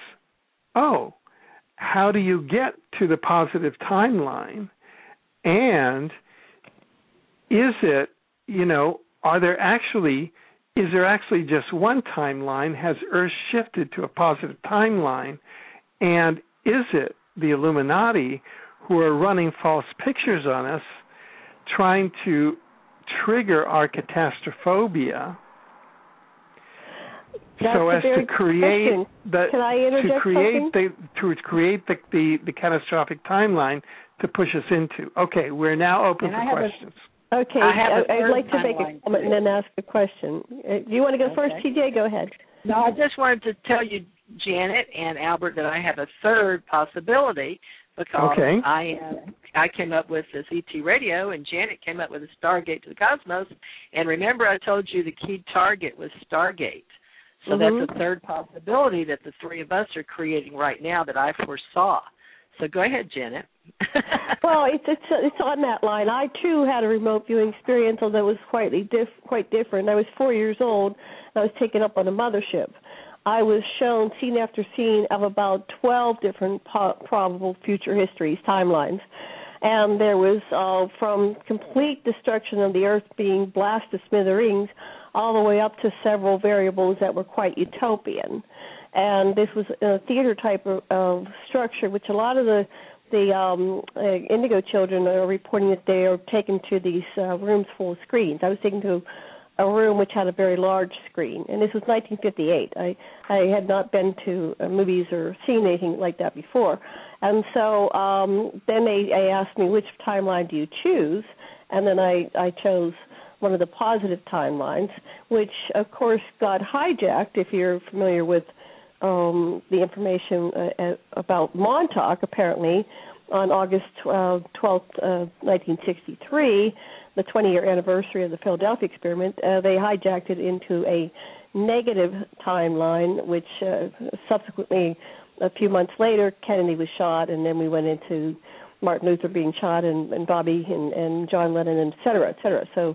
Speaker 7: how do you get to the positive timeline? And is there actually just one timeline? Has Earth shifted to a positive timeline? And is it the Illuminati who are running false pictures on us, trying to trigger our catastrophophobia so as to create the catastrophic timeline to push us into? Okay, we're now open for questions.
Speaker 4: I'd like to make a comment and then ask a question. Do you want to go first, TJ? Go ahead.
Speaker 3: No, I just wanted to tell you, Janet and Albert, that I have a third possibility, because I came up with this ET radio, and Janet came up with a Stargate to the Cosmos. And remember, I told you the key target was Stargate. So
Speaker 4: mm-hmm.
Speaker 3: that's a third possibility that the three of us are creating right now that I foresaw. So go ahead, Janet.
Speaker 4: Well, it's on that line. I, too, had a remote viewing experience, although it was quite different. I was 4 years old, and I was taken up on a mothership. I was shown scene after scene of about 12 different probable future histories, timelines. And there was from complete destruction of the Earth being blasted to smithereens all the way up to several variables that were quite utopian. And this was a theater type of structure, which a lot of the Indigo children are reporting that they are taken to these rooms full of screens. I was taken to a room which had a very large screen, and this was 1958. I had not been to movies or seen anything like that before. And so then they asked me, which timeline do you choose? And then I chose one of the positive timelines, which, of course, got hijacked, if you're familiar with the information about Montauk, apparently, on August 12th, 1963, the 20-year anniversary of the Philadelphia experiment. They hijacked it into a negative timeline, which subsequently, a few months later, Kennedy was shot, and then we went into Martin Luther being shot, and Bobby and John Lennon, and et cetera, et cetera. So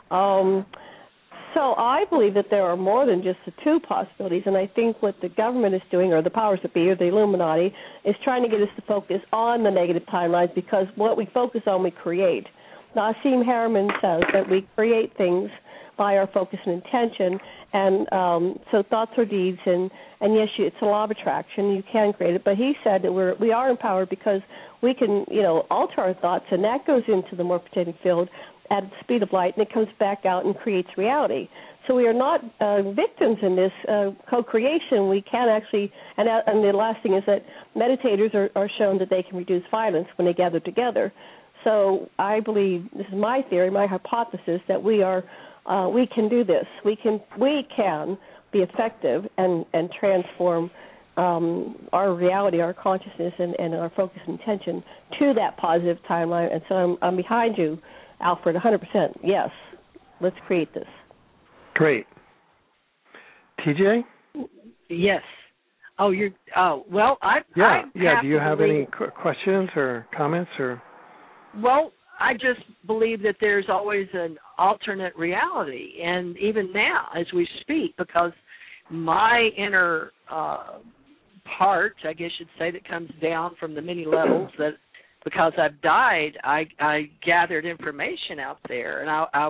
Speaker 4: I believe that there are more than just the two possibilities, and I think what the government is doing, or the powers that be, or the Illuminati, is trying to get us to focus on the negative timelines, because what we focus on, we create. Nassim Harriman says that we create things by our focus and intention, and so thoughts are deeds, and yes, it's a law of attraction. You can create it, but he said that we are empowered because we can, alter our thoughts, and that goes into the morphogenetic field, at the speed of light, and it comes back out and creates reality. So we are not victims in this co-creation. We can actually, and the last thing is that meditators are shown that they can reduce violence when they gather together. So I believe, this is my theory, my hypothesis, that we can do this. We can be effective and transform our reality, our consciousness, and our focus and intention to that positive timeline. And so I'm behind you, Alfred, 100%. Yes, let's create this.
Speaker 7: Great. TJ?
Speaker 3: Yes. Well,
Speaker 7: do you have any questions or comments or?
Speaker 3: Well, I just believe that there's always an alternate reality, and even now as we speak, because my inner part, I guess you'd say, that comes down from the many levels, that because I've died, I gathered information out there, and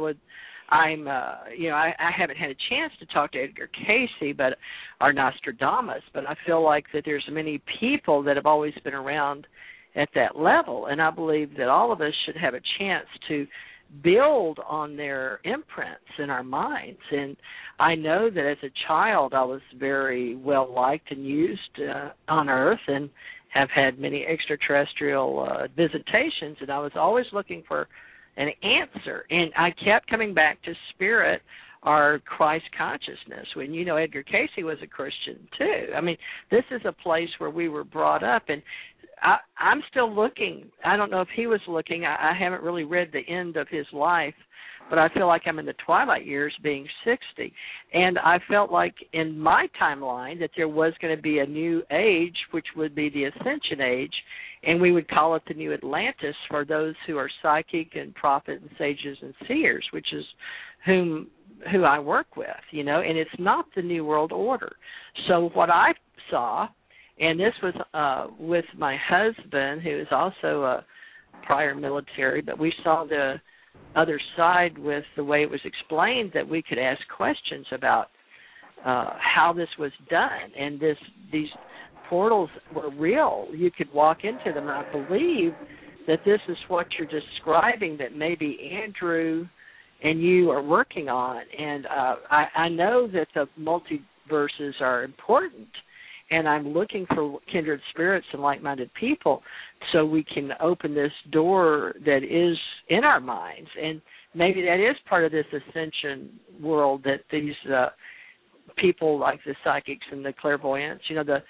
Speaker 3: I haven't had a chance to talk to Edgar Cayce, or Nostradamus, but I feel like that there's many people that have always been around at that level, and I believe that all of us should have a chance to build on their imprints in our minds. And I know that as a child I was very well liked and used on Earth, and have had many extraterrestrial visitations, and I was always looking for an answer, and I kept coming back to spirit or Christ consciousness. When Edgar Cayce was a Christian too. I mean, this is a place where we were brought up, and I'm still looking. I don't know if he was looking. I haven't really read the end of his life, but I feel like I'm in the twilight years, being 60, and I felt like in my timeline that there was going to be a new age, which would be the Ascension Age, and we would call it the New Atlantis for those who are psychic and prophet and sages and seers, which is who I work with, and it's not the New World Order. So what I saw, and this was with my husband, who is also a prior military, but we saw the other side with the way it was explained, that we could ask questions about how this was done, and these portals were real. You could walk into them, and I believe that this is what you're describing, that maybe Andrew and you are working on. And I know that the multiverses are important, and I'm looking for kindred spirits and like-minded people so we can open this door that is in our minds. And maybe that is part of this ascension world, that these people like the psychics and the clairvoyants,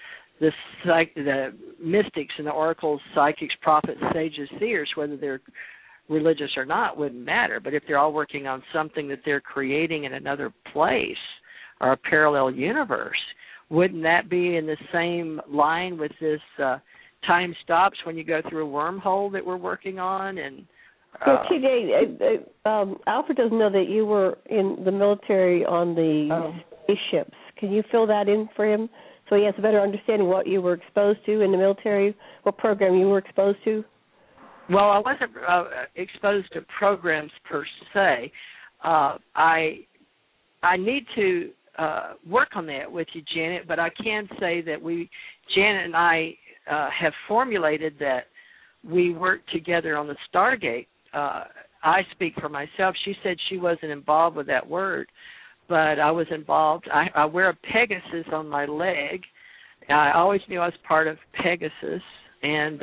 Speaker 3: the mystics and the oracles, psychics, prophets, sages, seers, whether they're religious or not, wouldn't matter. But if they're all working on something that they're creating in another place or a parallel universe, wouldn't that be in the same line with this time stops when you go through a wormhole that we're working on? And
Speaker 4: so, TJ, Alfred doesn't know that you were in the military on the spaceships. Can you fill that in for him so he has a better understanding what you were exposed to in the military, what program you were exposed to?
Speaker 3: Well, I wasn't exposed to programs per se. I need to work on that with you, Janet, but I can say that Janet and I have formulated that we worked together on the Stargate. I speak for myself. She said she wasn't involved with that word, but I was involved. I wear a Pegasus on my leg. I always knew I was part of Pegasus, and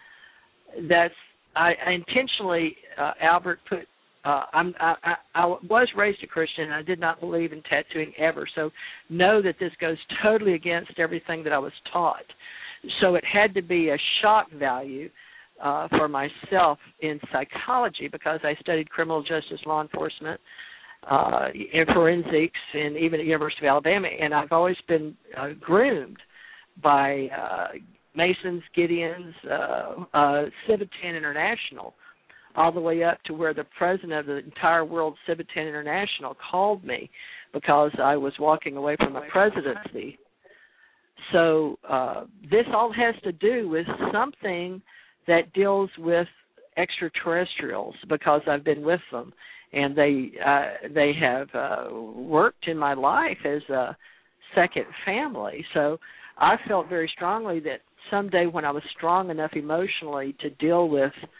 Speaker 3: I intentionally, Albert, put. I was raised a Christian, and I did not believe in tattooing ever. So know that this goes totally against everything that I was taught. So it had to be a shock value for myself in psychology, because I studied criminal justice, law enforcement, and forensics, and even at University of Alabama. And I've always been groomed by Masons, Gideons, Civitan International, all the way up to where the president of the entire world, Civitan International, called me because I was walking away from a presidency. So this all has to do with something that deals with extraterrestrials, because I've been with them, and they have worked in my life as a second family. So I felt very strongly that someday when I was strong enough emotionally to deal with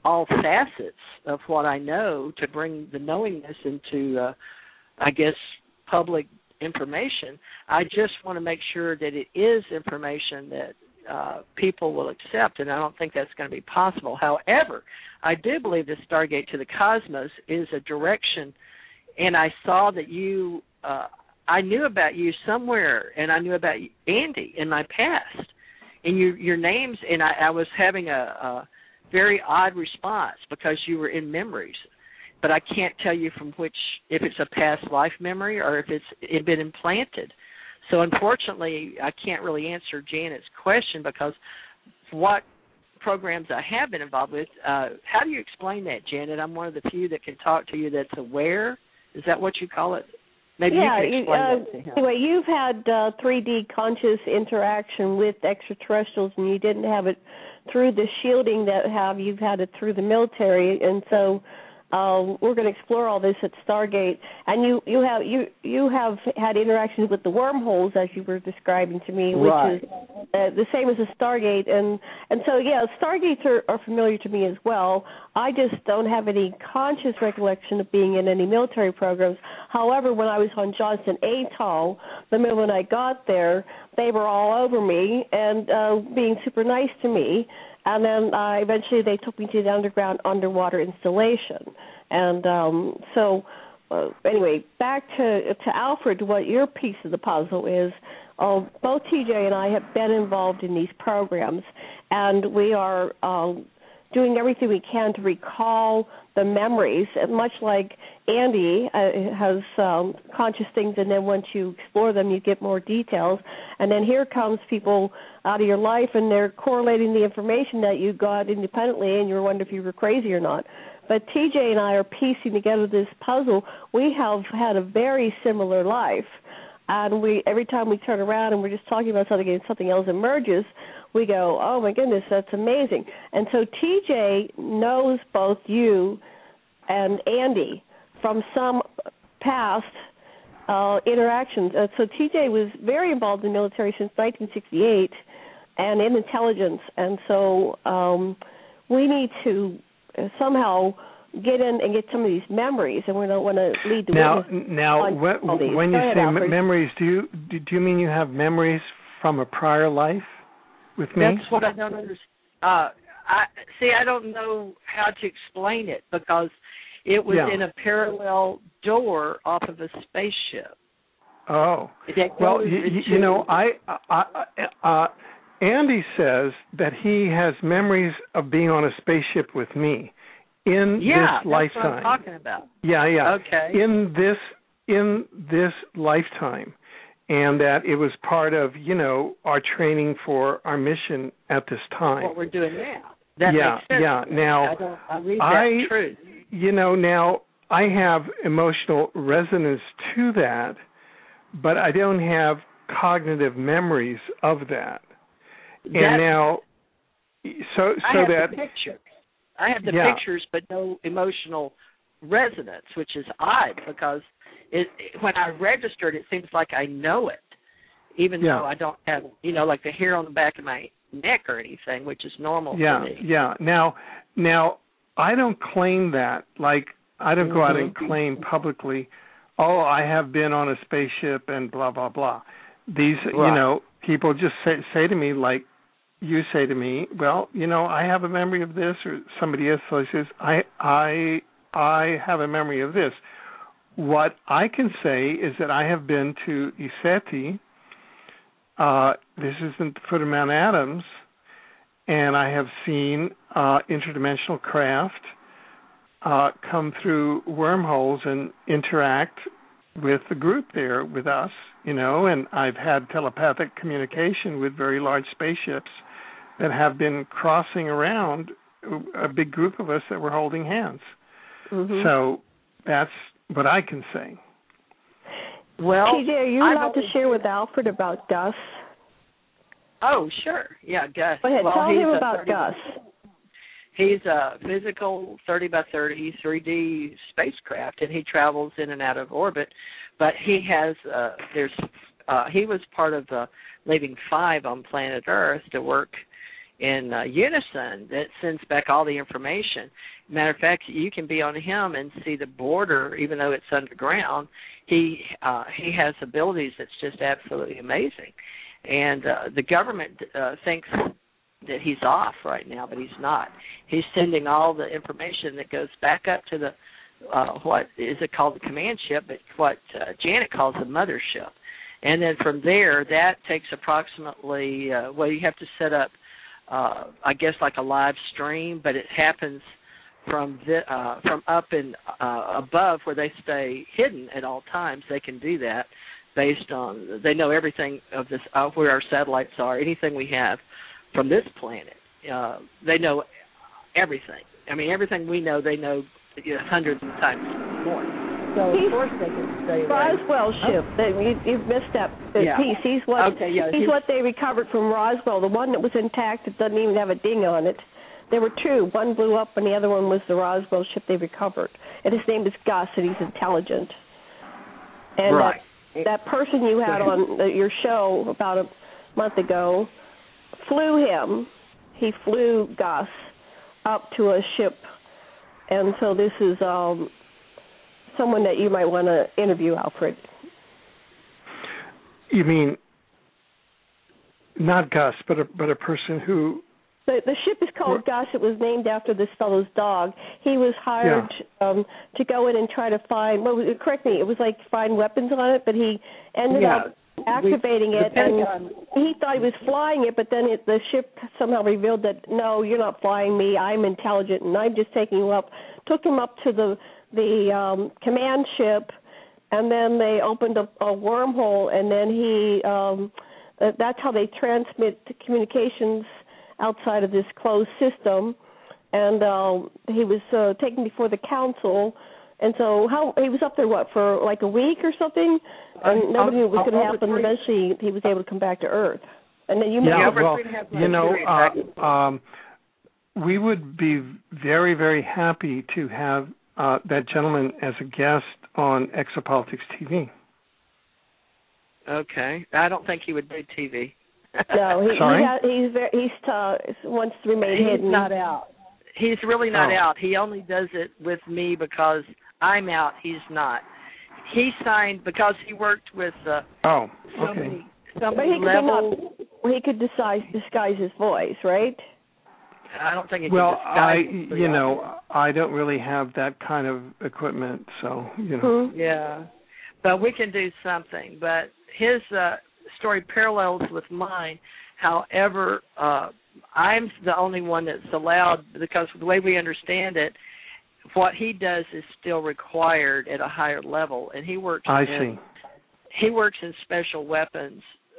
Speaker 3: all facets of what I know to bring the knowingness into, I guess, public information. I just want to make sure that it is information that people will accept, and I don't think that's going to be possible. However, I do believe the Stargate to the Cosmos is a direction, and I saw that you, I knew about you somewhere, and I knew about Andy in my past, and your names, and I was having a very odd response because you were in memories, but I can't tell you from which, if it's a past life memory or if it's been implanted. So unfortunately, I can't really answer Janet's question because what programs I have been involved with. How do you explain that, Janet? I'm one of the few that can talk to you that's aware. Is that what you call it? Maybe you can explain that to him.
Speaker 4: Anyway, you've had 3D conscious interaction with extraterrestrials, and you didn't have it through the shielding you've had it through the military, and so we're going to explore all this at Stargate. And you have had interactions with the wormholes, as you were describing to me, which
Speaker 3: right.
Speaker 4: is the same as a Stargate. And so, yeah, Stargates are familiar to me as well. I just don't have any conscious recollection of being in any military programs. However, when I was on Johnson Atoll, the moment I got there, they were all over me and being super nice to me. And then eventually they took me to the underground underwater installation. And anyway, back to Alfred, what your piece of the puzzle is. Both TJ and I have been involved in these programs, and we are doing everything we can to recall the memories, and much like Andy has conscious things, and then once you explore them, you get more details. And then here comes people out of your life, and they're correlating the information that you got independently, and you wonder if you were crazy or not. But TJ and I are piecing together this puzzle. We have had a very similar life, and every time we turn around and we're just talking about something and something else emerges, we go, oh, my goodness, that's amazing. And so TJ knows both you and Andy from some past interactions. So TJ was very involved in the military since 1968 and in intelligence. And so we need to somehow get in and get some of these memories, and we don't want to lead the witness.
Speaker 7: Now, when you say memories, do you mean you have memories from a prior life with me?
Speaker 3: That's what I don't understand. I don't know how to explain it because it was in a parallel door off of a spaceship.
Speaker 7: Oh, well, you know, Andy says that he has memories of being on a spaceship with me in this lifetime.
Speaker 3: That's what I'm talking about.
Speaker 7: Yeah.
Speaker 3: Okay.
Speaker 7: In this lifetime, and that it was part of, our training for our mission at this time.
Speaker 3: What we're doing now. That makes sense.
Speaker 7: Yeah. Now,
Speaker 3: I read that truth.
Speaker 7: Now I have emotional resonance to that, but I don't have cognitive memories of that. And now,
Speaker 3: I have the pictures. I have the pictures, but no emotional resonance, which is odd because when I registered, it seems like I know it, even though I don't have, like the hair on the back of my neck or anything, which is normal for me. Yeah.
Speaker 7: Now, I don't claim that. Like, I don't go out and claim publicly, I have been on a spaceship and blah, blah, blah. These, people just say to me, like you say to me, well, I have a memory of this, or somebody else says, I have a memory of this. What I can say is that I have been to Iseti. This is at the foot of Mount Adams, and I have seen interdimensional craft come through wormholes and interact with the group there, with us, and I've had telepathic communication with very large spaceships that have been crossing around a big group of us that were holding hands. Mm-hmm. So that's what I can say.
Speaker 4: Well, TJ, are you allowed to share with Alfred about Gus?
Speaker 3: Oh, sure. Yeah, Gus.
Speaker 4: Go ahead. Tell him about Gus.
Speaker 3: He's a physical 30 by 30 3D spacecraft, and he travels in and out of orbit. But he has he was part of leaving 5 on planet Earth to work unison that sends back all the information. Matter of fact, you can be on him and see the border, even though it's underground. He has abilities that's just absolutely amazing, and the government thinks that he's off right now, but he's not. He's sending all the information that goes back up to the what is it called, the command ship, but what Janet calls the mothership. And then from there, that takes approximately, you have to set up, I guess, like a live stream, but it happens from up and above where they stay hidden at all times. They can do that based on, they know everything of this, where our satellites are, anything we have from this planet. They know everything. I mean, everything we know, they know hundreds of times more. So of course they can stay away.
Speaker 4: Roswell ship. You've missed that piece. He's what they recovered from Roswell. The one that was intact, it doesn't even have a ding on it. There were two. One blew up, and the other one was the Roswell ship they recovered. And his name is Gus, and he's intelligent. And
Speaker 3: right.
Speaker 4: that person you had on your show about a month ago flew him. He flew Gus up to a ship. And so this is someone that you might want to interview, Alfred.
Speaker 7: You mean not Gus, but a person who...
Speaker 4: The ship is called Gus. It was named after this fellow's dog. He was hired to go in and try to find... Well, correct me, it was like find weapons on it, but he ended up activating it, and he thought he was flying it, but then the ship somehow revealed that, no, you're not flying me, I'm intelligent, and I'm just taking you up. Took him up to the command ship, and then they opened a wormhole, and then that's how they transmit communications outside of this closed system, and he was taken before the council. And so he was up there, for like a week or something? And nobody knew what was going to happen. Eventually, he was able to come back to Earth. And then
Speaker 7: we would be very, very happy to have that gentleman as a guest on Exopolitics TV.
Speaker 3: Okay. I don't think he would do TV.
Speaker 4: No, he wants to remain hidden.
Speaker 3: He's not out. He's really not out. He only does it with me because I'm out. He's not. He signed because he worked with so many levels.
Speaker 4: He could disguise his voice, right?
Speaker 3: I don't think he could disguise
Speaker 7: I don't really have that kind of equipment, so,
Speaker 3: Yeah, but we can do something. But his story parallels with mine. However, I'm the only one that's allowed, because the way we understand it, what he does is still required at a higher level, and he works. He works in special weapons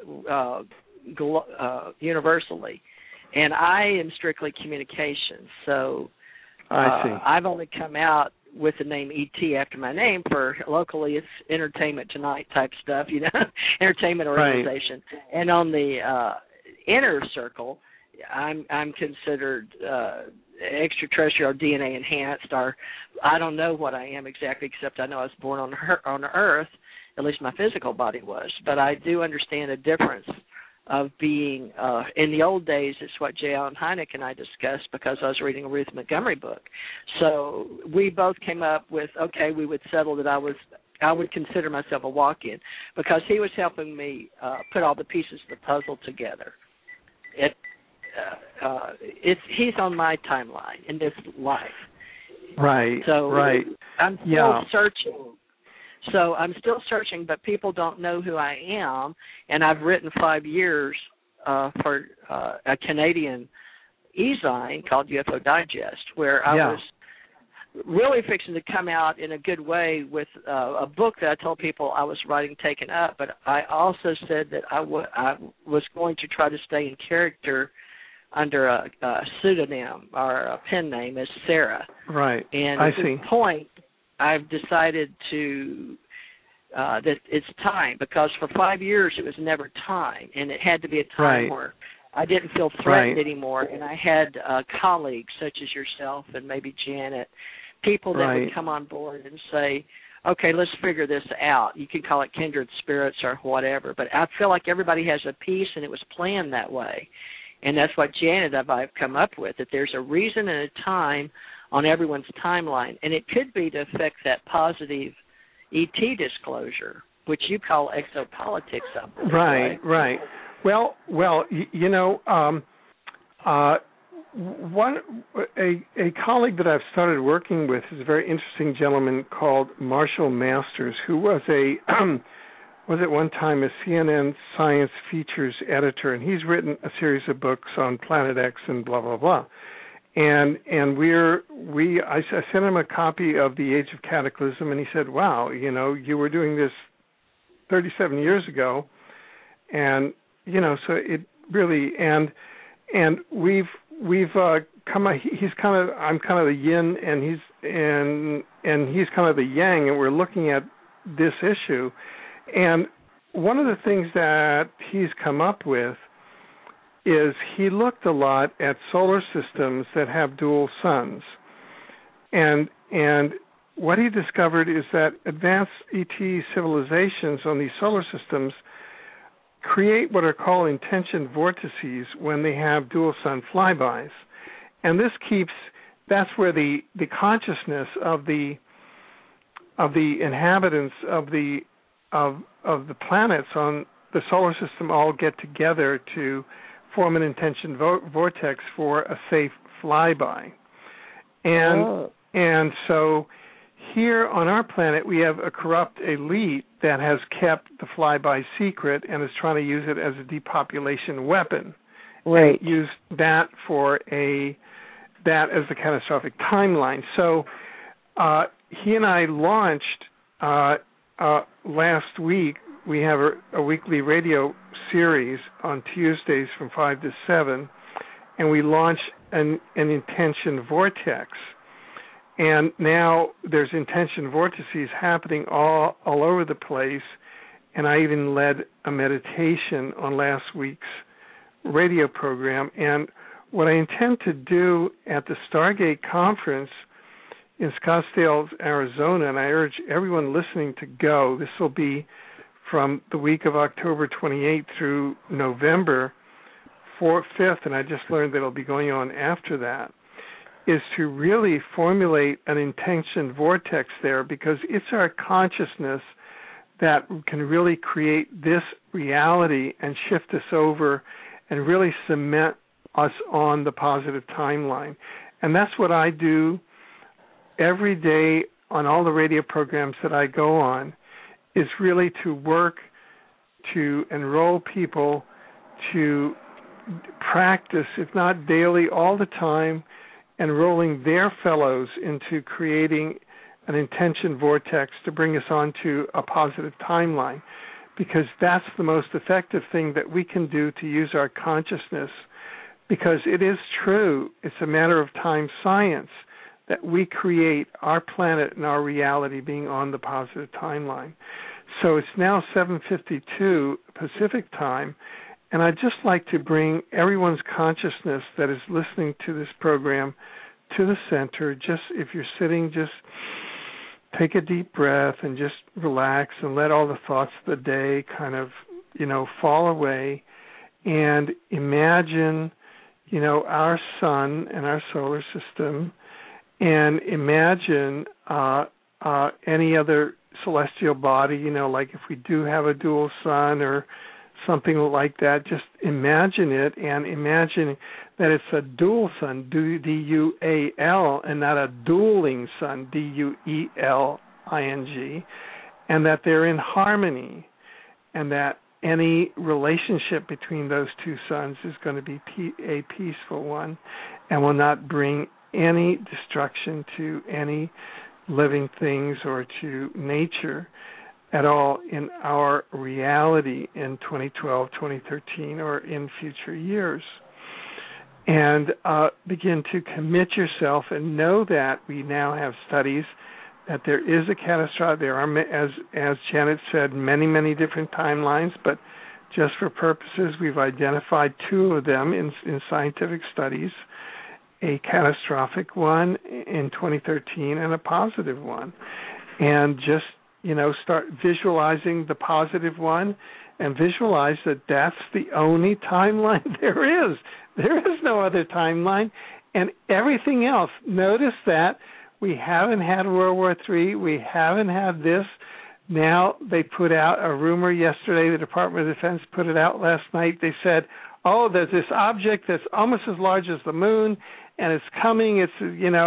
Speaker 3: universally, and I am strictly communications. So I've only come out with the name ET after my name. For locally, it's Entertainment Tonight type stuff, entertainment organization, and on the inner circle, I'm considered extraterrestrial, DNA enhanced, or I don't know what I am exactly, except I know I was born on Earth. At least my physical body was. But I do understand the difference of being, in the old days, it's what J. Allen Hynek and I discussed because I was reading a Ruth Montgomery book. So we both came up with, we would settle that I would consider myself a walk-in because he was helping me put all the pieces of the puzzle together. He's on my timeline in this life.
Speaker 7: Right.
Speaker 3: So I'm still searching.
Speaker 8: So I'm still searching, but people don't know who I am. And I've written 5 years for a Canadian e-zine called UFO Digest, where I was really fixing to come out in a good way with a book that I told people I was writing, Taken Up, but I also said that I was going to try to stay in character under a pseudonym or a pen name as Sarah.
Speaker 7: Right.
Speaker 8: And at this point, I've decided to that it's time, because for 5 years it was never time, and it had to be a time where I didn't feel threatened anymore, and I had colleagues such as yourself and maybe Janet, people that would come on board and say, okay, let's figure this out. You can call it kindred spirits or whatever, but I feel like everybody has a piece, and it was planned that way. And that's what Janet and I've come up with, that there's a reason and a time on everyone's timeline. And it could be to affect that positive ET disclosure, which you call exopolitics, I believe,
Speaker 7: right. Well, a colleague that I've started working with is a very interesting gentleman called Marshall Masters, who was was at one time a CNN Science Features editor, and he's written a series of books on Planet X and blah blah blah. And I sent him a copy of The Age of Cataclysm, and he said, "Wow, you were doing this 37 years ago," and so it really and we've come. I'm kind of the yin, and he's kind of the yang, and we're looking at this issue. And one of the things that he's come up with is he looked a lot at solar systems that have dual suns. And what he discovered is that advanced ET civilizations on these solar systems create what are called intention vortices when they have dual sun flybys. And that's where the consciousness of the inhabitants of the planets on the solar system all get together to form an intention vortex for a safe flyby. And so here on our planet we have a corrupt elite that has kept the flyby secret and is trying to use it as a depopulation weapon.
Speaker 4: Right.
Speaker 7: And use that as the catastrophic timeline. So he and I launched last week. We have a weekly radio series on Tuesdays from 5 to 7, and we launched an intention vortex. And now there's intention vortices happening all over the place, and I even led a meditation on last week's radio program. And what I intend to do at the Stargate conference in Scottsdale, Arizona, and I urge everyone listening to go, this will be from the week of October 28th through November 5th, and I just learned that it'll be going on after that, is to really formulate an intention vortex there, because it's our consciousness that can really create this reality and shift us over and really cement us on the positive timeline. And that's what I do every day on all the radio programs that I go on, is really to work to enroll people to practice, if not daily, all the time, enrolling their fellows into creating an intention vortex to bring us onto a positive timeline, because that's the most effective thing that we can do to use our consciousness, because it is true, it's a matter of time science that we create our planet and our reality being on the positive timeline. So it's now 7:52 Pacific time, and I'd just like to bring everyone's consciousness that is listening to this program to the center. Just if you're sitting, just take a deep breath and just relax and let all the thoughts of the day kind of, fall away, and imagine, our sun and our solar system, and imagine any other celestial body, like if we do have a dual sun or something like that, just imagine it, and imagine that it's a dual sun, D-U-A-L, and not a dueling sun, D-U-E-L-I-N-G, and that they're in harmony, and that any relationship between those two suns is going to be a peaceful one and will not bring any destruction to any living things or to nature at all in our reality in 2012, 2013, or in future years. And begin to commit yourself and know that we now have studies that there is a catastrophe. There are, as Janet said, many, many different timelines, but just for purposes, we've identified two of them in scientific studies, a catastrophic one in 2013 and a positive one. And just, start visualizing the positive one and visualize that that's the only timeline there is. There is no other timeline. And everything else, notice that we haven't had World War III, we haven't had this. Now they put out a rumor yesterday, the Department of Defense put it out last night. They said, oh, there's this object that's almost as large as the moon, and it's coming. It's,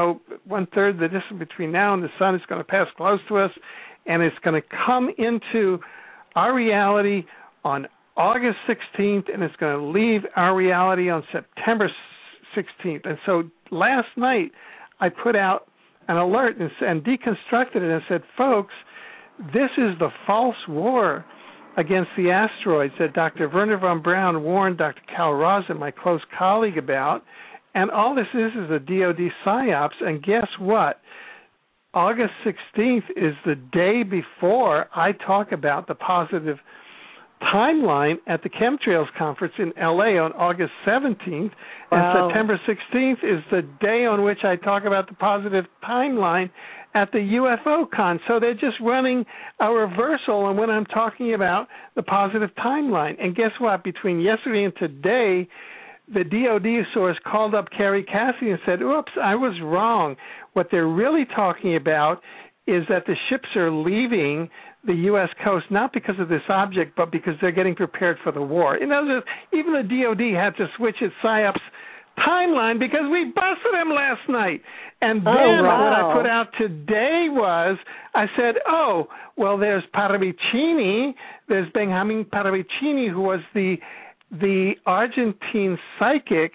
Speaker 7: 1/3 the distance between now and the sun. It's going to pass close to us, and it's going to come into our reality on August 16th, and it's going to leave our reality on September 16th. And so last night I put out an alert and deconstructed it and said, folks, this is the false war against the asteroids that Dr. Wernher von Braun warned Dr. Carl Rosin, my close colleague, about. And all this is a DOD psyops. And guess what? August 16th is the day before I talk about the positive timeline at the Chemtrails Conference in L.A. on August 17th.
Speaker 4: Wow.
Speaker 7: And September 16th is the day on which I talk about the positive timeline at the UFO Con. So they're just running a reversal on when I'm talking about the positive timeline. And guess what? Between yesterday and today, the DOD source called up Kerry Cassidy and said, oops, I was wrong. What they're really talking about is that the ships are leaving the U.S. coast, not because of this object, but because they're getting prepared for the war. In other words, even the DOD had to switch its PSYOPs timeline because we busted them last night. And then what I put out today was, I said, there's Paravicini, there's Benjamin Paravicini, who was the Argentine psychic,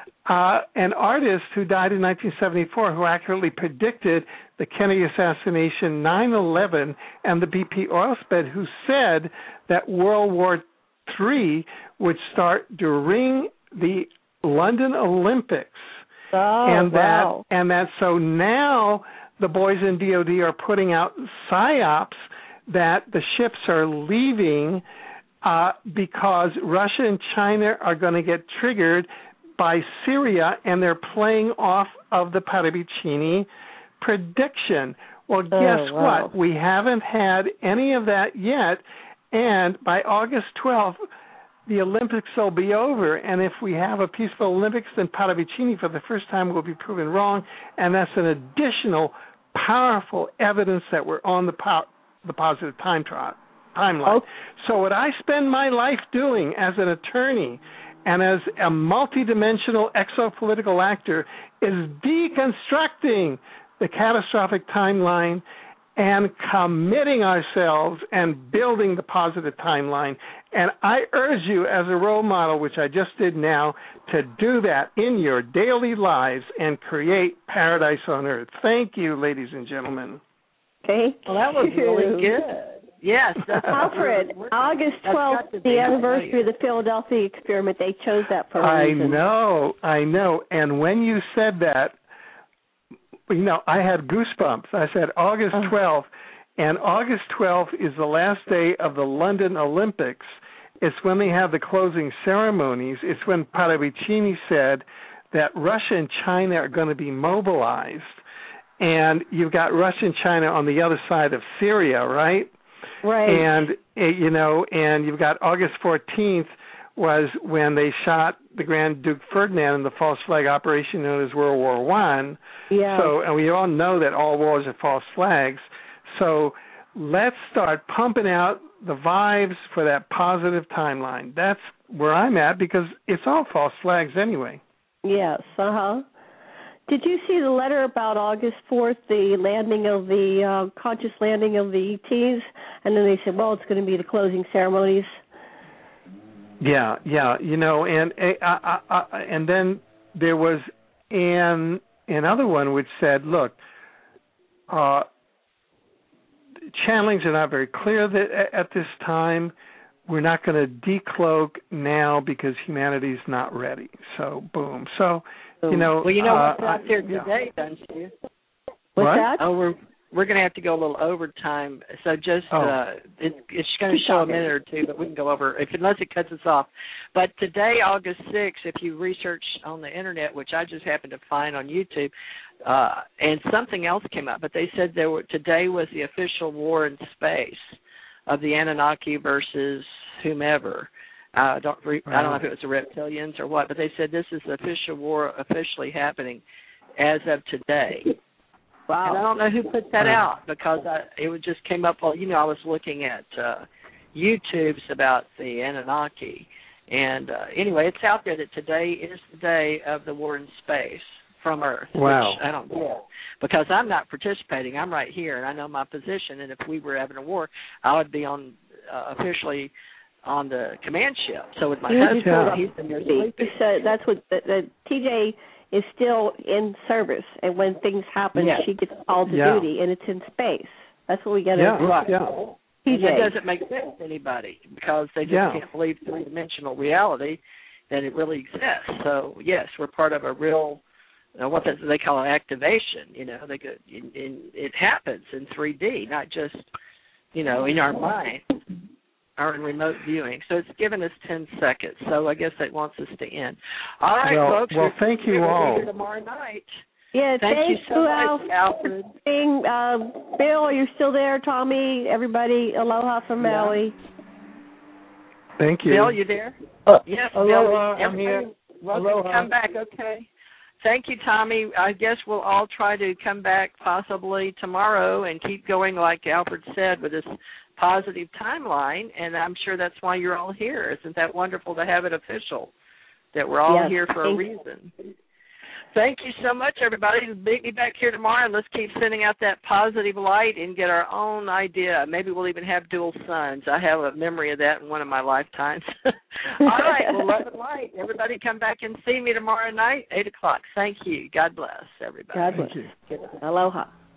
Speaker 7: an artist who died in 1974, who accurately predicted the Kennedy assassination, 9/11, and the BP oil spill, who said that World War III would start during the London Olympics. So now the boys in DOD are putting out psyops that the ships are leaving because Russia and China are going to get triggered by Syria, and they're playing off of the Paravicini prediction. Well, guess what? We haven't had any of that yet, and by August 12th, the Olympics will be over, and if we have a peaceful Olympics, then Paravicini for the first time will be proven wrong, and that's an additional powerful evidence that we're on the positive timeline. Oh. So what I spend my life doing as an attorney and as a multidimensional exopolitical actor is deconstructing the catastrophic timeline and committing ourselves and building the positive timeline. And I urge you as a role model, which I just did now, to do that in your daily lives and create paradise on earth. Thank you, ladies and gentlemen.
Speaker 4: Okay.
Speaker 8: Well, that was really good. Yes.
Speaker 4: Alfred, August 12th, the anniversary of the Philadelphia experiment. They chose that for a reason.
Speaker 7: I know. And when you said that, I had goosebumps. I said August 12th, and August 12th is the last day of the London Olympics. It's when they have the closing ceremonies. It's when Paravicini said that Russia and China are going to be mobilized, and you've got Russia and China on the other side of Syria, right?
Speaker 4: Right.
Speaker 7: And, and you've got August 14th was when they shot the Grand Duke Ferdinand in the false flag operation known as World War I.
Speaker 4: Yeah.
Speaker 7: So, and we all know that all wars are false flags. So let's start pumping out the vibes for that positive timeline. That's where I'm at because it's all false flags anyway.
Speaker 4: Yes, Did you see the letter about August 4th, the landing of the conscious landing of the ETs? And then they said, well, it's going to be the closing ceremonies.
Speaker 7: Yeah, and then there was another one which said, look, channelings are not very clear at this time. We're not going to decloak now because humanity's not ready. So, boom. So,
Speaker 8: Well, what's out there today, don't you?
Speaker 4: What's that?
Speaker 8: Oh, we're going to have to go a little overtime. So just it's going to show a minute or two, but we can go over unless it cuts us off. But today, August 6th, if you research on the internet, which I just happened to find on YouTube, and something else came up, but they said today was the official war in space. of the Anunnaki versus whomever. I don't know if it was the reptilians or what, but they said this is the official war officially happening as of today.
Speaker 4: Wow.
Speaker 8: And I don't know who put that out because it just came up. Well, I was looking at YouTube's about the Anunnaki. And anyway, it's out there that today is the day of the war in space from Earth.
Speaker 7: Wow.
Speaker 8: Which I don't get because I'm not participating. I'm right here, and I know my position. And if we were having a war, I would be on officially on the command ship. So with my husband, he's in there sleeping.
Speaker 4: So that's what TJ is still in service, and when things happen, she gets called to duty, and it's in space. That's what we got to do.
Speaker 8: Right.
Speaker 4: Yeah.
Speaker 8: TJ. It doesn't make sense to anybody because they just can't believe three-dimensional reality that it really exists. So yes, we're part of a real what they call an activation. It happens in 3D, not just in our mind or in remote viewing. So it's given us 10 seconds. So I guess that wants us to end. All right, folks.
Speaker 7: Well, thank you all.
Speaker 8: We'll be here tomorrow night.
Speaker 4: Yeah,
Speaker 8: thank you so much, Alfred.
Speaker 4: Bill, are you still there? Tommy, everybody, aloha from Maui.
Speaker 7: Thank you.
Speaker 8: Bill, you there? Yes,
Speaker 6: aloha,
Speaker 8: Bill.
Speaker 6: I'm here.
Speaker 8: Aloha. Come back, okay. Thank you, Tommy. I guess we'll all try to come back possibly tomorrow and keep going, like Alfred said, with this positive timeline, and I'm sure that's why you're all here. Isn't that wonderful to have it official, that we're all here for a reason? Thank you so much, everybody. Meet me back here tomorrow, and let's keep sending out that positive light and get our own idea. Maybe we'll even have dual suns. I have a memory of that in one of my lifetimes. All right, well, love and light. Everybody come back and see me tomorrow night, 8 o'clock. Thank you. God bless, everybody.
Speaker 4: God bless. Aloha.